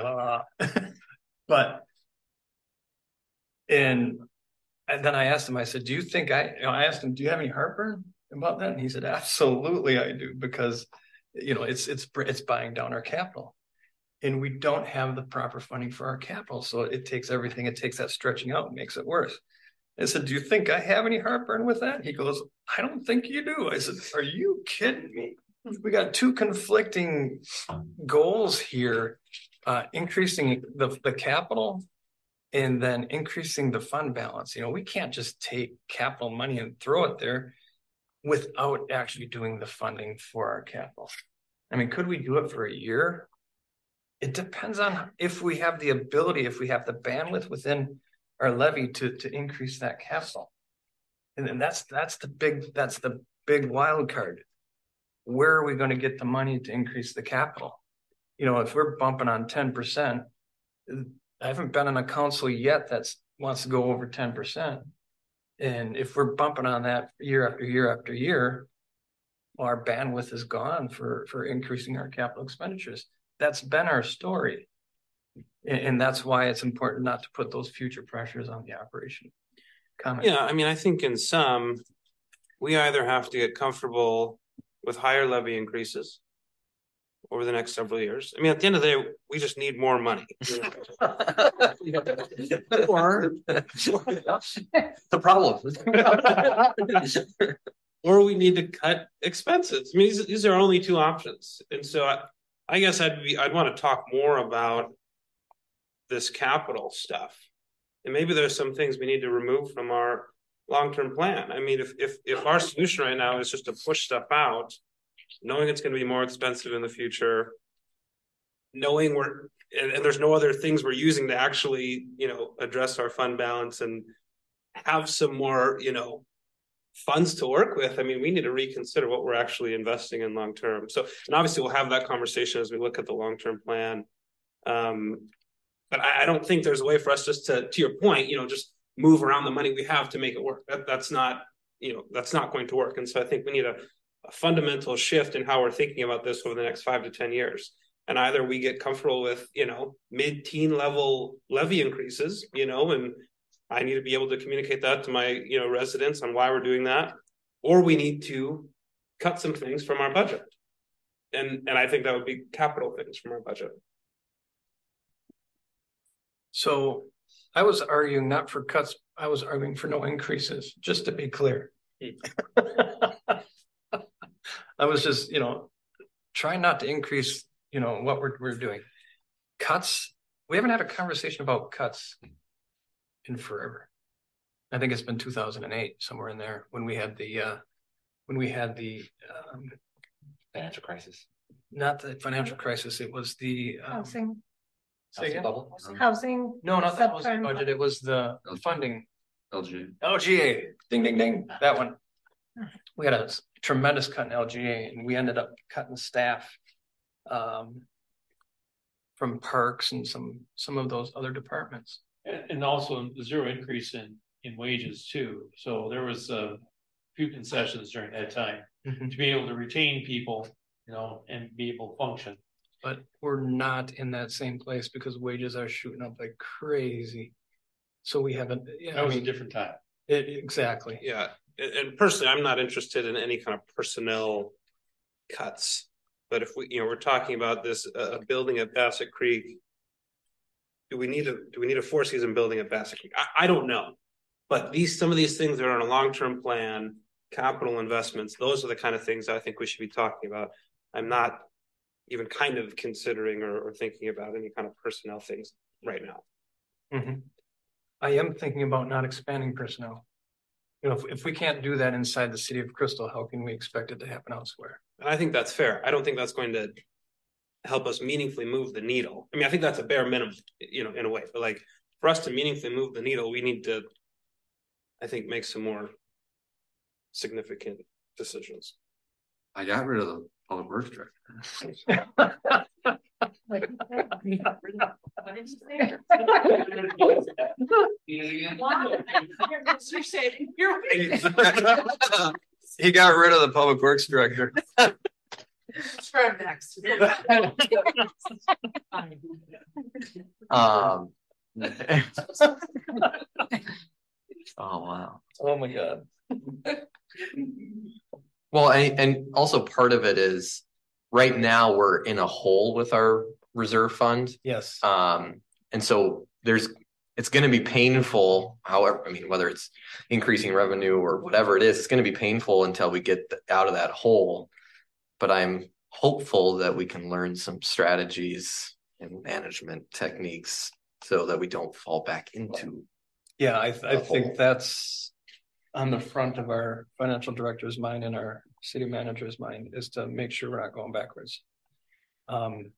and then I asked him, I said, do you think I asked him, do you have any heartburn about that? And he said, absolutely I do, because it's buying down our capital, and we don't have the proper funding for our capital. So it takes everything. It takes that stretching out and makes it worse. I said, do you think I have any heartburn with that? He goes, I don't think you do. I said, are you kidding me? We got two conflicting goals here, increasing the capital and then increasing the fund balance. We can't just take capital money and throw it there without actually doing the funding for our capital. I mean, could we do it for a year? It depends on if we have the ability, if we have the bandwidth within our levy to increase that capital. And that's the big wild card. Where are we going to get the money to increase the capital? If we're bumping on 10%, I haven't been in a council yet that wants to go over 10%. And if we're bumping on that year after year after year, well, our bandwidth is gone for increasing our capital expenditures. That's been our story. And that's why it's important not to put those future pressures on the operation. Comment. Yeah, I mean, I think in some, we either have to get comfortable with higher levy increases over the next several years. I mean, at the end of the day, we just need more money. Or the problem. Or we need to cut expenses. I mean, these are only two options. And so I guess I'd want to talk more about this capital stuff. And maybe there's some things we need to remove from our long-term plan. I mean, if our solution right now is just to push stuff out, knowing it's going to be more expensive in the future, knowing and there's no other things we're using to actually, address our fund balance and have some more, funds to work with, I mean, we need to reconsider what we're actually investing in long term. So, and obviously we'll have that conversation as we look at the long-term plan. But I don't think there's a way for us just to your point, just move around the money we have to make it work. That's not going to work. And so I think we need a fundamental shift in how we're thinking about this over the next 5 to 10 years. And either we get comfortable with, mid-teen level levy increases, and I need to be able to communicate that to my, residents on why we're doing that, or we need to cut some things from our budget. And I think that would be capital things from our budget. So I was arguing not for cuts, I was arguing for no increases, just to be clear. I was just, trying not to increase, what we're doing. Cuts, we haven't had a conversation about cuts in forever. I think it's been 2008, somewhere in there, when we had the Financial crisis. not the financial crisis, it was the Housing, say again? Bubble. housing. No, not that was the Subprime. budget, it was the funding. LG. LGA, ding, ding, ding, that one. We had a tremendous cut in LGA and we ended up cutting staff from parks and some of those other departments. And also zero increase in wages too. So there was a few concessions during that time to be able to retain people, and be able to function. But we're not in that same place because wages are shooting up like crazy. So we haven't. That was a different time. Exactly. Yeah. And personally, I'm not interested in any kind of personnel cuts. But if we're talking about this building at Bassett Creek, do we need a 4-season building at Bassett Creek? I don't know. But some of these things that are on a long-term plan, capital investments, those are the kind of things I think we should be talking about. I'm not even kind of considering or thinking about any kind of personnel things right now. Mm-hmm. I am thinking about not expanding personnel. If we can't do that inside the city of Crystal, how can we expect it to happen elsewhere? And I think that's fair. I don't think that's going to help us meaningfully move the needle. I mean, I think that's a bare minimum, in a way. But like for us to meaningfully move the needle, we need to, I think, make some more significant decisions. I got rid of the public works director. What did you say? You're saying you're. He got rid of the public works director. Try next. Oh wow. Oh my God. Well, and also part of it is right now we're in a hole with our reserve fund. Yes. And so it's going to be painful. However, I mean, whether it's increasing revenue or whatever it is, it's going to be painful until we get out of that hole. But I'm hopeful that we can learn some strategies and management techniques so that we don't fall back into. Yeah, I think that's on the front of our financial director's mind and our city manager's mind, is to make sure we're not going backwards. I'm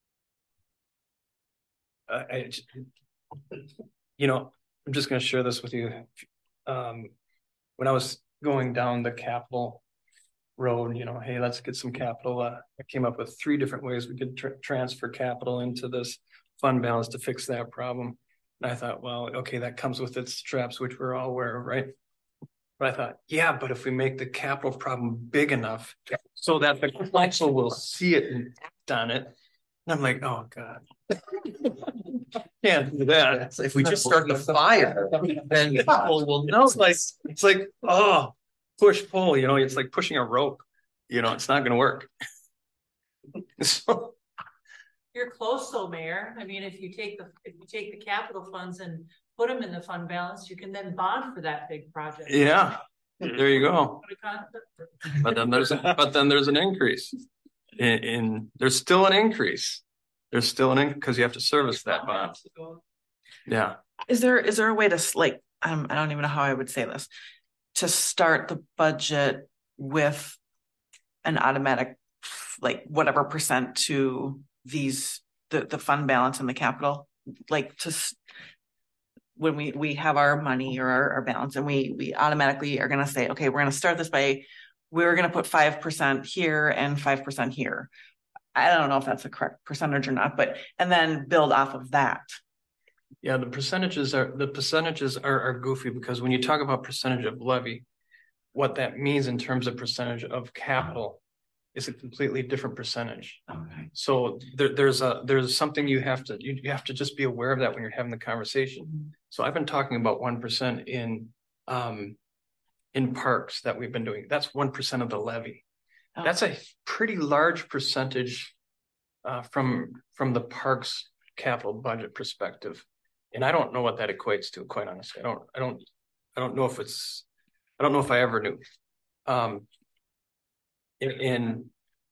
just going to share this with you. When I was going down the capital road, hey, let's get some capital. I came up with 3 different ways we could transfer capital into this fund balance to fix that problem. And I thought, well, okay, that comes with its traps, which we're all aware of, right? But I thought, yeah, but if we make the capital problem big enough so that the council will see it and act on it. And I'm like, oh God. Can't do that. If we just start the fire, then people will know. It's like, oh, push, pull, it's like pushing a rope, it's not going to work. So, You're close though, Mayor. I mean, if you take the capital funds and put them in the fund balance, you can then bond for that big project. yeah, there you go. But then there's an increase there's still an increase. There's still because you have to service that bond. Yeah. Is there a way to I don't even know how I would say this, to start the budget with an automatic, whatever percent to the fund balance and the capital, when we have our money or our balance and we automatically are gonna say, okay, we're gonna start this by, we're gonna put 5% here and 5% here. I don't know if that's a correct percentage or not, but, and then build off of that. Yeah, the percentages are goofy because when you talk about percentage of levy, what that means in terms of percentage of capital is a completely different percentage. Okay. So there's something you have to just be aware of that when you're having the conversation. So I've been talking about 1% in parks that we've been doing. That's 1% of the levy. Oh. That's a pretty large percentage from the parks capital budget perspective. And I don't know what that equates to, quite honestly. I don't know if I ever knew. In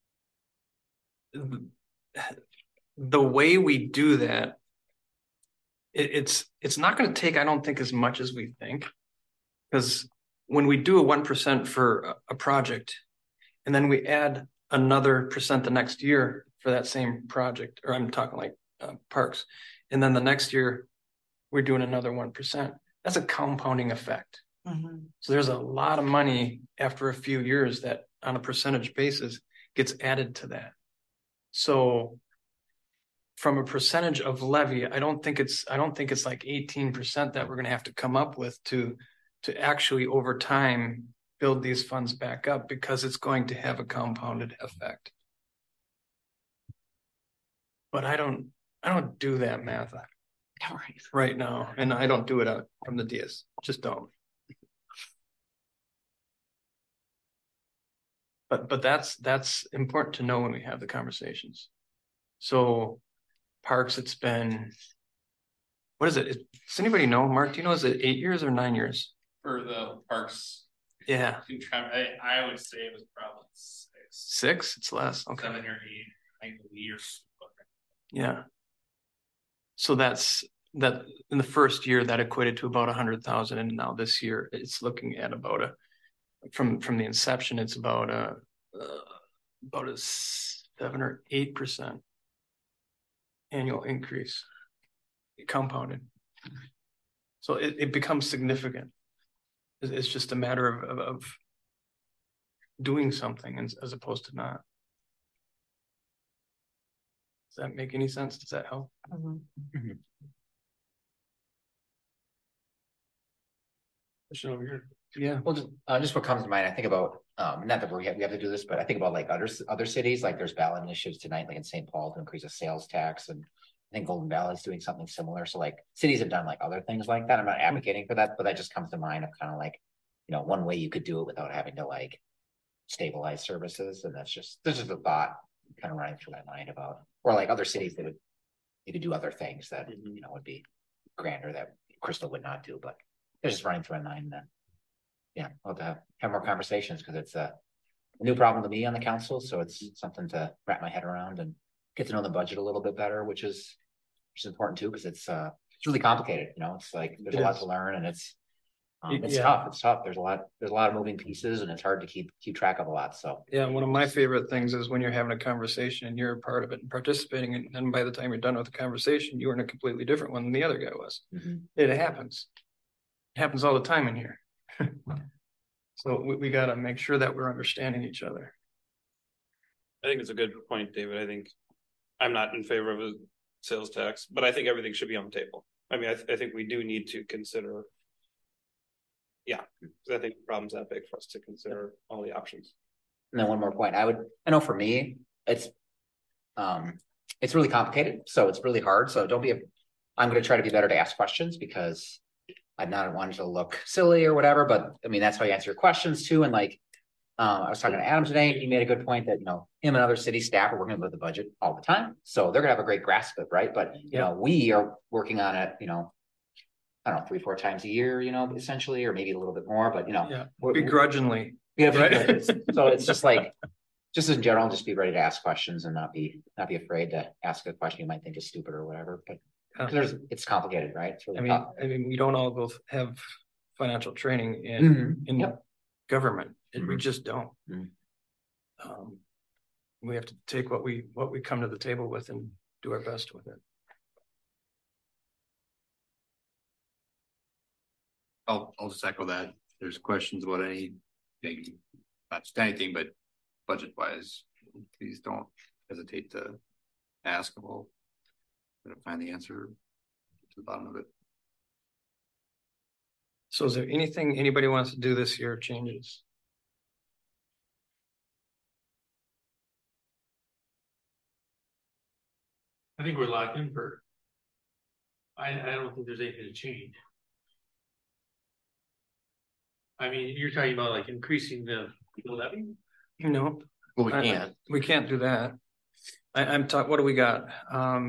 the way we do that, it's not going to take, I don't think, as much as we think, because when we do a 1% for a project, and then we add another percent the next year for that same project, or I'm talking like parks, and then the next year we're doing another 1%. That's a compounding effect. Mm-hmm. So there's a lot of money after a few years that on a percentage basis gets added to that. So from a percentage of levy, I don't think it's like 18% that we're going to have to come up with to actually over time build these funds back up, because it's going to have a compounded effect. But I don't do that math right now, and I don't do it from the DS. Just don't. But that's important to know when we have the conversations. So parks, it's been, what is it? Does anybody know? Mark, do you know, is it 8 years or 9 years? For the parks. Yeah. I would say it was probably 6. 6? It's less. Okay. 7 or 8, I believe. Yeah. So that's that in the first year that equated to about 100,000, and now this year it's looking at about from the inception, it's about a 7 or 8% annual increase, compounded. So it becomes significant. It's just a matter of doing something as opposed to not. Does that make any sense? Does that help? Mm-hmm. Over here. Yeah. Well, just what comes to mind, I think about, not that we have to do this, but I think about like other cities, like there's ballot initiatives tonight, like in St. Paul to increase the sales tax. And I think Golden Valley is doing something similar. So like cities have done like other things like that. I'm not advocating for that, but that just comes to mind of kind of like, one way you could do it without having to like stabilize services. And this is just a thought kind of running through my mind about, or like other cities that you could do other things that, would be grander that Crystal would not do, but it's just running through my mind then. Yeah, I'll have more conversations because it's a new problem to me on the council. So it's something to wrap my head around and get to know the budget a little bit better, which is important too, because it's really complicated. It's like there's a lot to learn, and it's tough. It's tough. There's a lot of moving pieces, and it's hard to keep track of a lot. So yeah, one of my favorite things is when you're having a conversation and you're a part of it and participating, and then by the time you're done with the conversation, you're in a completely different one than the other guy was. Mm-hmm. It happens. It happens all the time in here. So we got to make sure that we're understanding each other. I think it's a good point, David. I think I'm not in favor of a sales tax, but I think everything should be on the table. I mean, I think we do need to consider. Yeah, I think the problem's that big for us to consider all the options. And then one more point, I know for me, it's really complicated, so it's really hard. So I'm going to try to be better to ask questions because I'm not wanting to look silly or whatever, but I mean, that's how you answer your questions too. And like, I was talking to Adam today, and he made a good point that, him and other city staff are working with the budget all the time. So they're gonna have a great grasp of it, right? But, we are working on it, I don't know, 3-4 times a year, essentially, or maybe a little bit more, but, begrudgingly. Yeah. Right? So it's just like, just in general, just be ready to ask questions and not be afraid to ask a question you might think is stupid or whatever, but it's complicated, right? It's really tough. I mean, we don't all go have financial training in government. We just don't. We have to take what we come to the table with and do our best with it. I'll just echo that. There's questions about anything, not just anything, but budget wise, please don't hesitate to ask. We'll find the answer to the bottom of it. So is there anything anybody wants to do this year changes? I think we're locked in for. I don't think there's anything to change. I mean, you're talking about like increasing the levy? No. Well, we can't. We can't do that. I'm talking, what do we got? I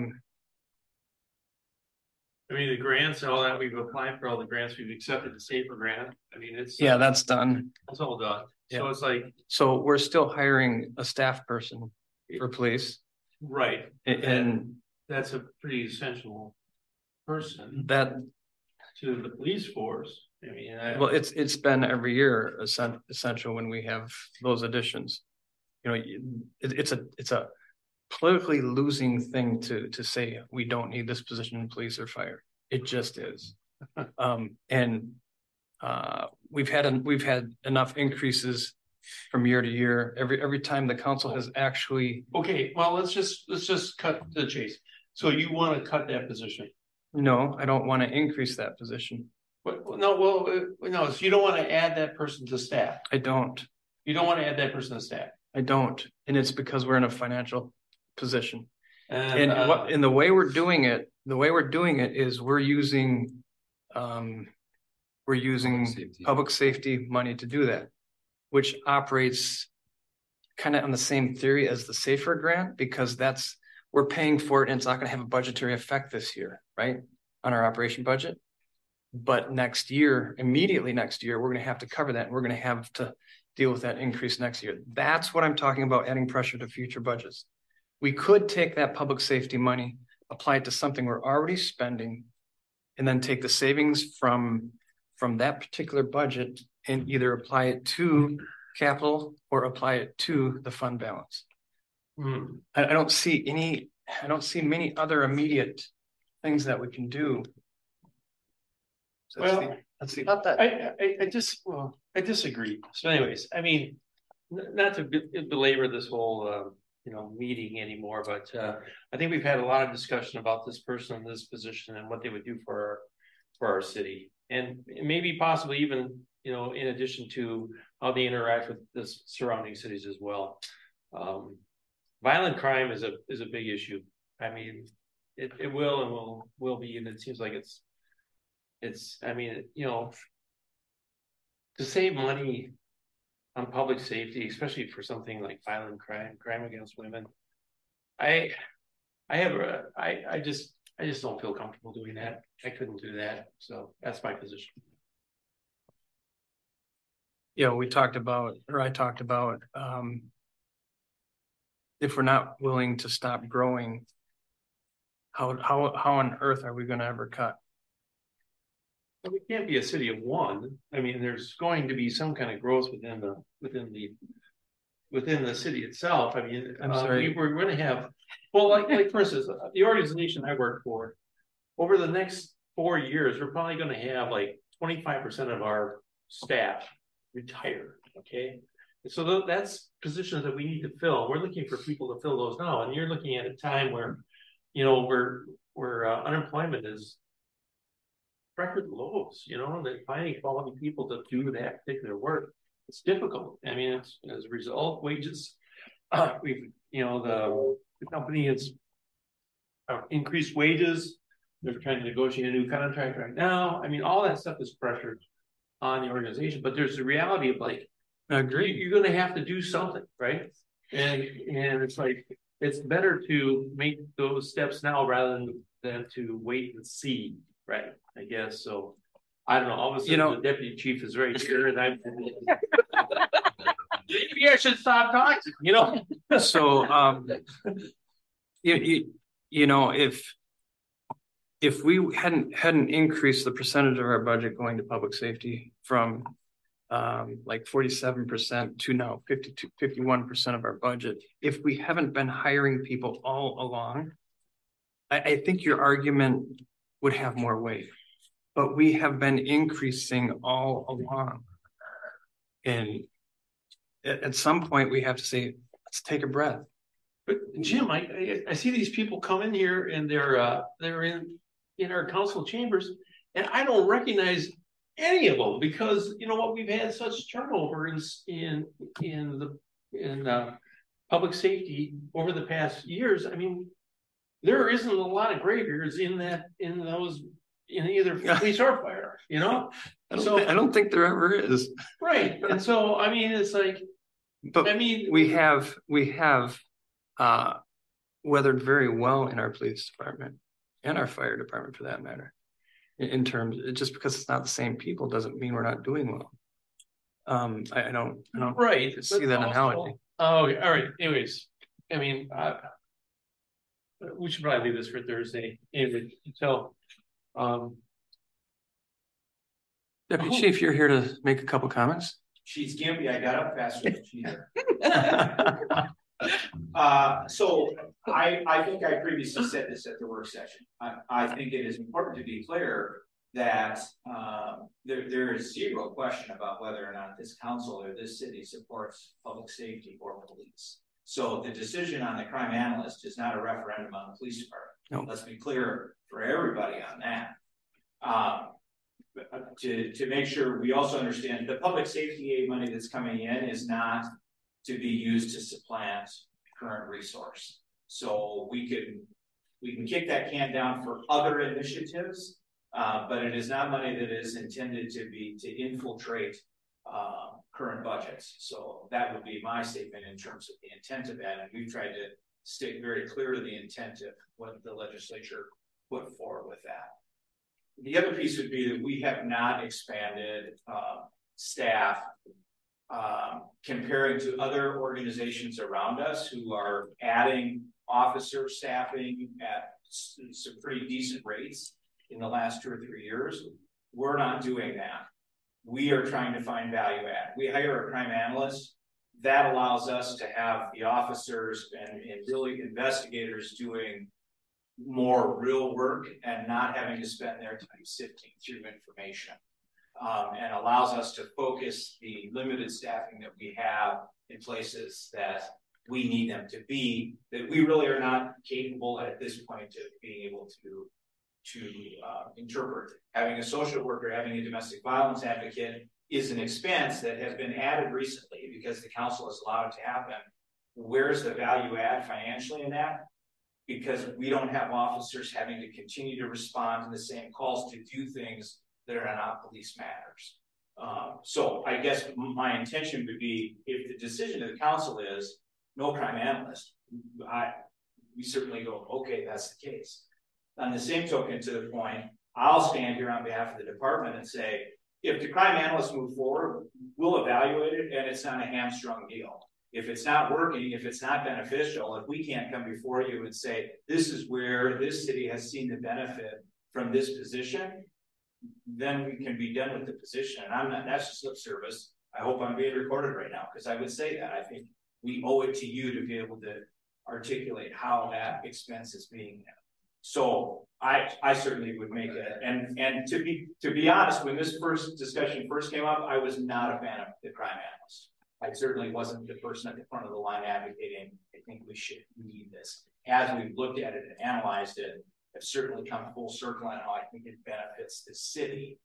mean, the grants, all that, we've applied for all the grants, we've accepted the SAFER grant. I mean, it's. Yeah, that's done. That's all done. So Yeah. it's like, So we're still hiring a staff person for police. right, And that's a pretty essential person that, to the police force. I mean, well, it's been every year essential when we have those additions. You know, it's a politically losing thing to say we don't need this position in police or fire. It just is. We've had enough increases from year to year. Every time the council has actually. okay, well, let's just cut to the chase. So you want to cut that position? No, I don't want to increase that position. But no, so you don't want to add that person to staff. I don't. You don't want to add that person to staff. I don't. And it's because we're in a financial position. And And the way we're doing it is we're using public safety money to do that, which operates kind of on the same theory as the SAFER grant, because we're paying for it and it's not going to have a budgetary effect this year, right? On our operation budget. But immediately next year, we're going to have to cover that. And we're going to have to deal with that increase next year. That's what I'm talking about, adding pressure to future budgets. We could take that public safety money, apply it to something we're already spending, and then take the savings from that particular budget and either apply it to capital or apply it to the fund balance. I don't see many other immediate things that we can do. So Not that I disagree. So anyways, I mean, not to belabor this whole, meeting anymore, but, I think we've had a lot of discussion about this person in this position and what they would do for our city. And maybe possibly even, in addition to how they interact with the surrounding cities as well. Violent crime is a big issue. I mean, it will and will be, and it seems like to save money on public safety, especially for something like violent crime against women. I just don't feel comfortable doing that. I couldn't do that. So that's my position. Yeah, I talked about, if we're not willing to stop growing, how on earth are we going to ever cut? Well, we can't be a city of one. I mean, there's going to be some kind of growth within the city itself. I mean, I'm sorry. We're going to have, well, like for instance, the organization I work for, over the next 4 years, we're probably going to have like 25% of our staff retire. Okay. So that's positions that we need to fill. We're looking for people to fill those now. And you're looking at a time where, where unemployment is record lows, that finding quality people to do that particular work, it's difficult. I mean, it's as a result, wages, the company has increased wages. They're trying to negotiate a new contract right now. I mean, all that stuff is pressured on the organization, but there's the reality of like, I agree. You're going to have to do something, right? And it's like, it's better to make those steps now rather than to wait and see, right? I guess so. I don't know. All of a sudden, the deputy chief is right here, and I'm. Maybe I should stop talking. So, if we hadn't increased the percentage of our budget going to public safety from like 47% to now 51% of our budget, if we haven't been hiring people all along, I think your argument would have more weight. But we have been increasing all along. And at some point, we have to say, let's take a breath. But Jim, I see these people come in here and they're in our council chambers, and I don't recognize any of them because you know what, we've had such turnover in public safety over the past years. I mean, there isn't a lot of graybeards in either police or fire, you know. I don't think there ever is. Right, and so I mean, it's like, but I mean, we have weathered very well in our police department and our fire department, for that matter. In terms, just because it's not the same people doesn't mean we're not doing well. I don't right see that analogy. Oh, all right. Anyways, I mean, we should probably leave this for Thursday. Anyway, so, Deputy Chief, you're here to make a couple comments. She's gimpy. I got up faster than she did. So I think I previously said this at the work session. I think it is important to be clear that there is zero question about whether or not this council or this city supports public safety or police. So the decision on the crime analyst is not a referendum on the police department. No. Let's be clear for everybody on that. To make sure we also understand the public safety aid money that's coming in is not to be used to supplant current resource. So we can kick that can down for other initiatives, but it is not money that is intended to infiltrate current budgets. So that would be my statement in terms of the intent of that. And we've tried to stick very clear to the intent of what the legislature put forward with that. The other piece would be that we have not expanded staff comparing to other organizations around us who are adding officer staffing at some pretty decent rates in the last 2 or 3 years. We're not doing that. We are trying to find value add. We hire a crime analyst. That allows us to have the officers and really investigators doing more real work and not having to spend their time sifting through information, and allows us to focus the limited staffing that we have in places that we need them to be, that we really are not capable at this point of being able to interpret. Having a social worker, having a domestic violence advocate is an expense that has been added recently because the council has allowed it to happen. Where's the value add financially in that? Because we don't have officers having to continue to respond to the same calls to do things that are not police matters. So I guess my intention would be, if the decision of the council is no crime analyst, we certainly go, okay, that's the case. On the same token, to the point, I'll stand here on behalf of the department and say, if the crime analysts move forward, we'll evaluate it, and it's not a hamstrung deal. If it's not working, if it's not beneficial, if we can't come before you and say, this is where this city has seen the benefit from this position, then we can be done with the position. And that's just lip service. I hope I'm being recorded right now, because I would say that. I think we owe it to you to be able to articulate how that expense is being met. So I certainly would make it. And to be honest, when this discussion first came up, I was not a fan of the crime analyst. I certainly wasn't the person at the front of the line advocating, I think we need this. As we've looked at it and analyzed it, I've certainly come full circle on how I think it benefits the city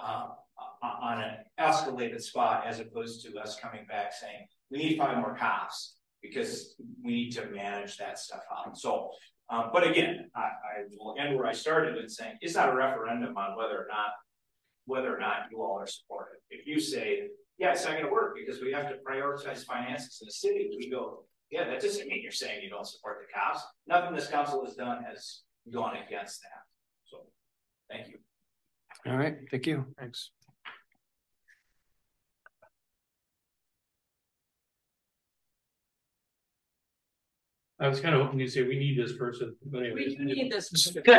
on an escalated spot, as opposed to us coming back saying, we need 5 more cops because we need to manage that stuff out. So, but again, I will end where I started in saying, it's not a referendum on whether or not you all are supportive. If you say, yeah, it's not going to work because we have to prioritize finances in the city, we go, yeah, that doesn't mean you're saying you don't support the cops. Nothing this council has done has gone against that. So, thank you. All right, thank you. Thanks. I was kind of hoping you'd say we need this person, but anyway. We need this.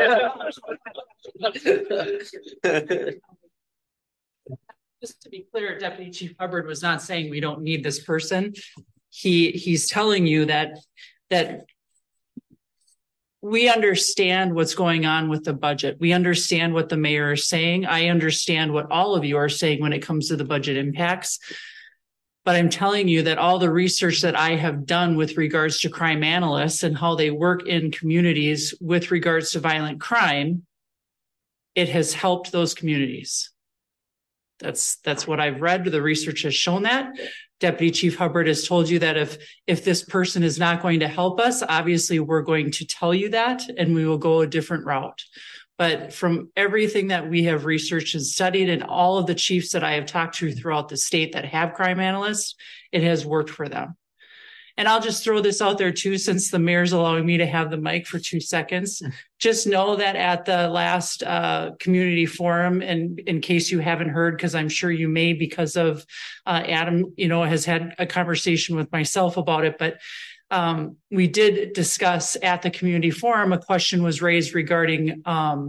Just to be clear, Deputy Chief Hubbard was not saying we don't need this person. He's telling you that we understand what's going on with the budget. We understand what the mayor is saying. I understand what all of you are saying when it comes to the budget impacts. But I'm telling you that all the research that I have done with regards to crime analysts and how they work in communities with regards to violent crime, it has helped those communities. That's what I've read. The research has shown that. Deputy Chief Hubbard has told you that if this person is not going to help us, obviously we're going to tell you that and we will go a different route. But from everything that we have researched and studied and all of the chiefs that I have talked to throughout the state that have crime analysts, it has worked for them. And I'll just throw this out there too, since the mayor's allowing me to have the mic for 2 seconds. Just know that at the last community forum, and in case you haven't heard, because I'm sure you may, because of Adam, has had a conversation with myself about it, but we did discuss at the community forum, a question was raised regarding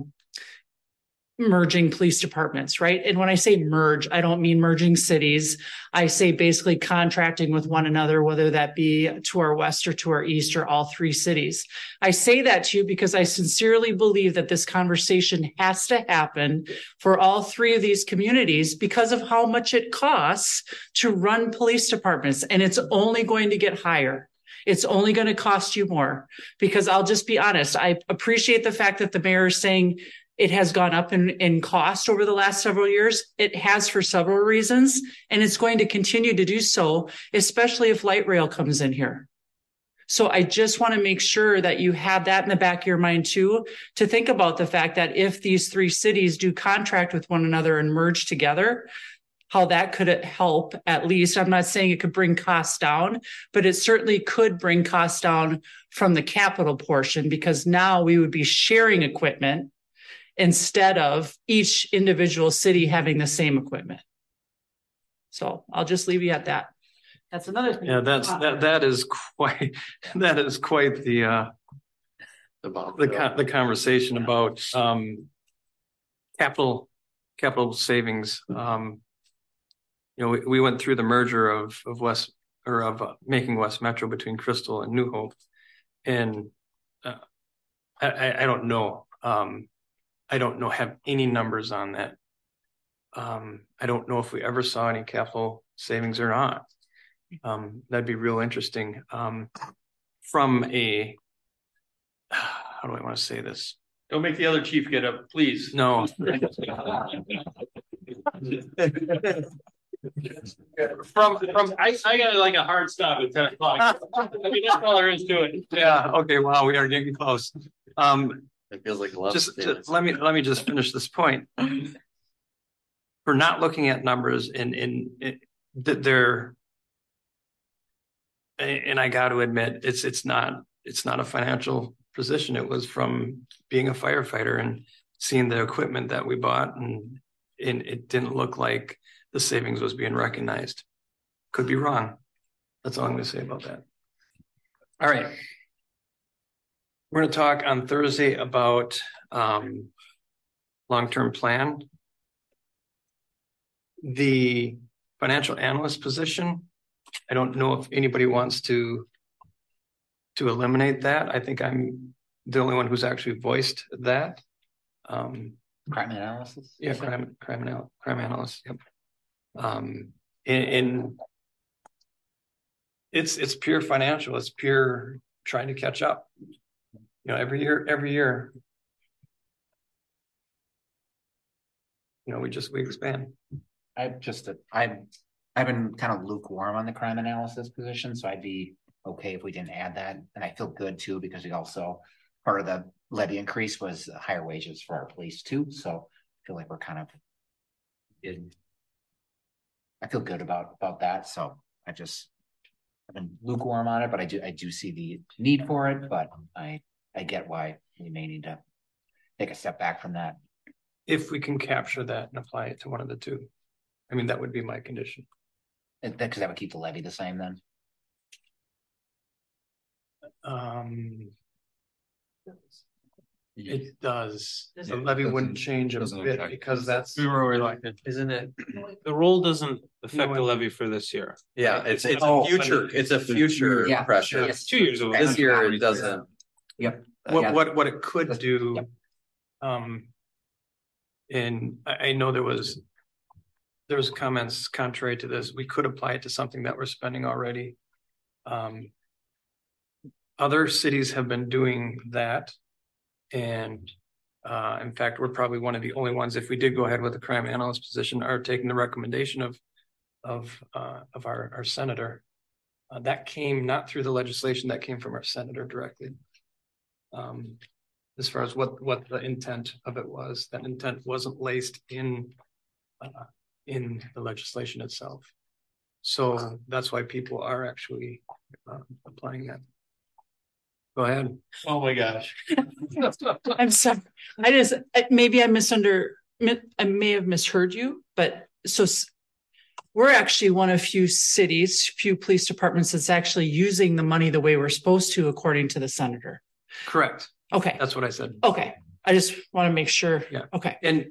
merging police departments, right? And when I say merge, I don't mean merging cities. I say basically contracting with one another, whether that be to our west or to our east or all 3 cities. I say that to you because I sincerely believe that this conversation has to happen for all 3 of these communities because of how much it costs to run police departments. And it's only going to get higher. It's only going to cost you more, because I'll just be honest. I appreciate the fact that the mayor is saying it has gone up in cost over the last several years. It has for several reasons, and it's going to continue to do so, especially if light rail comes in here. So I just want to make sure that you have that in the back of your mind too, to think about the fact that if these 3 cities do contract with one another and merge together, how that could help. At least, I'm not saying it could bring costs down, but it certainly could bring costs down from the capital portion, because now we would be sharing equipment instead of each individual city having the same equipment. So I'll just leave you at that. That's another thing. Yeah, that is quite the conversation about capital savings. We went through the merger of making West Metro between Crystal and New Hope, and I don't know. I don't know, have any numbers on that. I don't know if we ever saw any capital savings or not. That'd be real interesting. From a, how do I want to say this? Don't make the other chief get up, please. No. I got like a hard stop at 10 o'clock. I mean, that's all there is to it. Yeah. Okay. Wow. We are getting close. It feels like a lot. Let me just finish this point. For not looking at numbers and I got to admit, it's not a financial position. It was from being a firefighter and seeing the equipment that we bought, and it didn't look like the savings was being recognized. Could be wrong. That's all I'm going to say about that. All right. We're going to talk on Thursday about long-term plan. The financial analyst position, I don't know if anybody wants to eliminate that. I think I'm the only one who's actually voiced that. Crime analysis? Yeah, crime analyst. Yep. And it's pure financial. It's pure trying to catch up. Every year. We expand. I've been kind of lukewarm on the crime analysis position, so I'd be okay if we didn't add that. And I feel good too, because we also, part of the levy increase was higher wages for our police too. So I feel like we're kind of I feel good about that. So I've been lukewarm on it, but I do see the need for it, but I get why we may need to take a step back from that. If we can capture that and apply it to one of the 2. I mean, that would be my condition. Because that would keep the levy the same then? It does. The levy wouldn't change a bit because that's we were elected, isn't it? The role doesn't affect the levy for this year. Yeah, it's a future. It's a future pressure. Yes. 2 years away. This year it doesn't. Yep. What it could do. And I know there was comments contrary to this. We could apply it to something that we're spending already. Other cities have been doing that. And in fact, we're probably one of the only ones, if we did go ahead with the crime analyst position, are taking the recommendation of our senator. That came not through the legislation, that came from our senator directly. As far as what the intent of it was, that intent wasn't laced in the legislation itself. So that's why people are actually applying that. Go ahead. Oh my gosh. I'm sorry. Maybe I may have misheard you, but so we're actually one of few police departments that's actually using the money the way we're supposed to, according to the senator. Correct. Okay. That's what I said. Okay. I just want to make sure. Yeah. Okay. And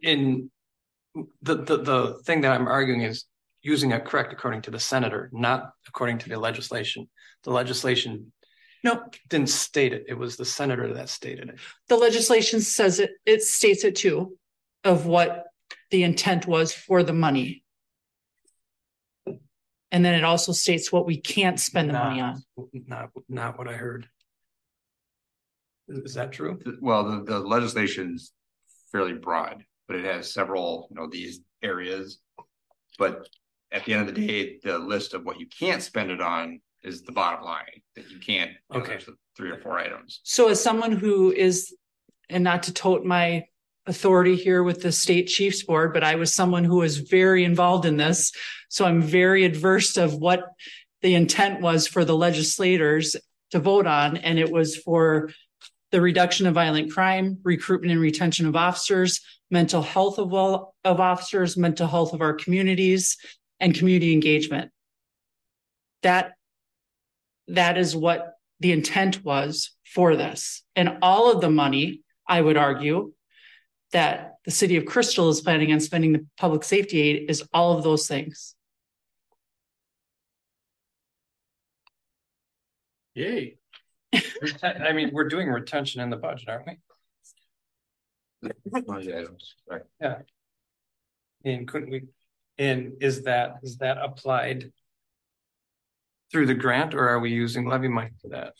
the thing that I'm arguing is using it correct according to the senator, not according to the legislation. The legislation didn't state it. It was the senator that stated it. The legislation says it states it too, of what the intent was for the money. And then it also states what we can't spend the money on. Not what I heard. Is that true? Well, the legislation's fairly broad, but it has several, these areas. But at the end of the day, the list of what you can't spend it on is the bottom line, that you can't. Okay. There's 3 or 4 items. So as someone who is, and not to tote my authority here with the state chiefs board, but I was someone who was very involved in this. So I'm very adverse of what the intent was for the legislators to vote on. And it was for the reduction of violent crime, recruitment and retention of officers, mental health of officers, mental health of our communities, and community engagement. That is what the intent was for this. And all of the money, I would argue, that the city of Crystal is planning on spending the public safety aid is all of those things. Yay. I mean, we're doing retention in the budget, aren't we? Right. Yeah. And couldn't we, and is that applied through the grant, or are we using levy money for that?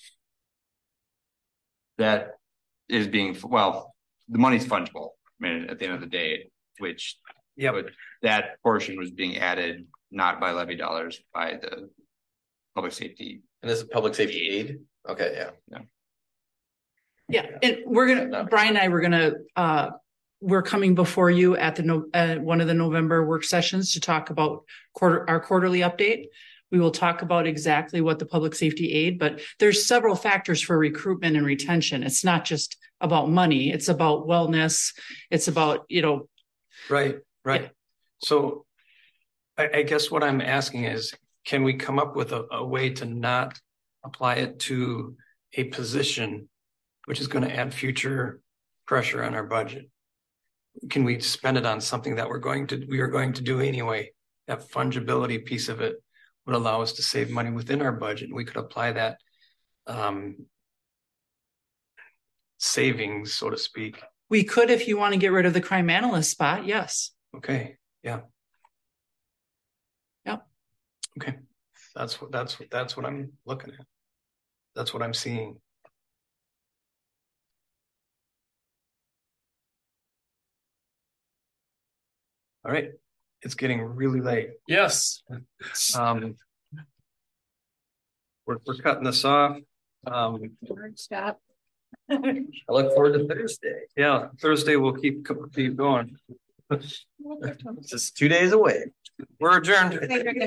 That is the money's fungible. I mean, at the end of the day, which that portion was being added not by levy dollars, by the public safety. And this is public safety aid. Okay. Yeah. And Brian and I we're coming before you at one of the November work sessions to talk about our quarterly update. We will talk about exactly what the public safety aid, but there's several factors for recruitment and retention. It's not just about money. It's about wellness. It's about, Right. Yeah. So I guess what I'm asking is, can we come up with a way to not apply it to a position which is going to add future pressure on our budget? Can we spend it on something that we are going to do anyway? That fungibility piece of it would allow us to save money within our budget. We could apply that savings, so to speak. We could, if you want to get rid of the crime analyst spot. Yes. Okay. Yeah. Yep. Okay. That's what I'm looking at. That's what I'm seeing. All right. It's getting really late. Yes. We're cutting this off. Stop. I look forward to Thursday. Yeah, Thursday we'll keep going. Just 2 days away. We're adjourned.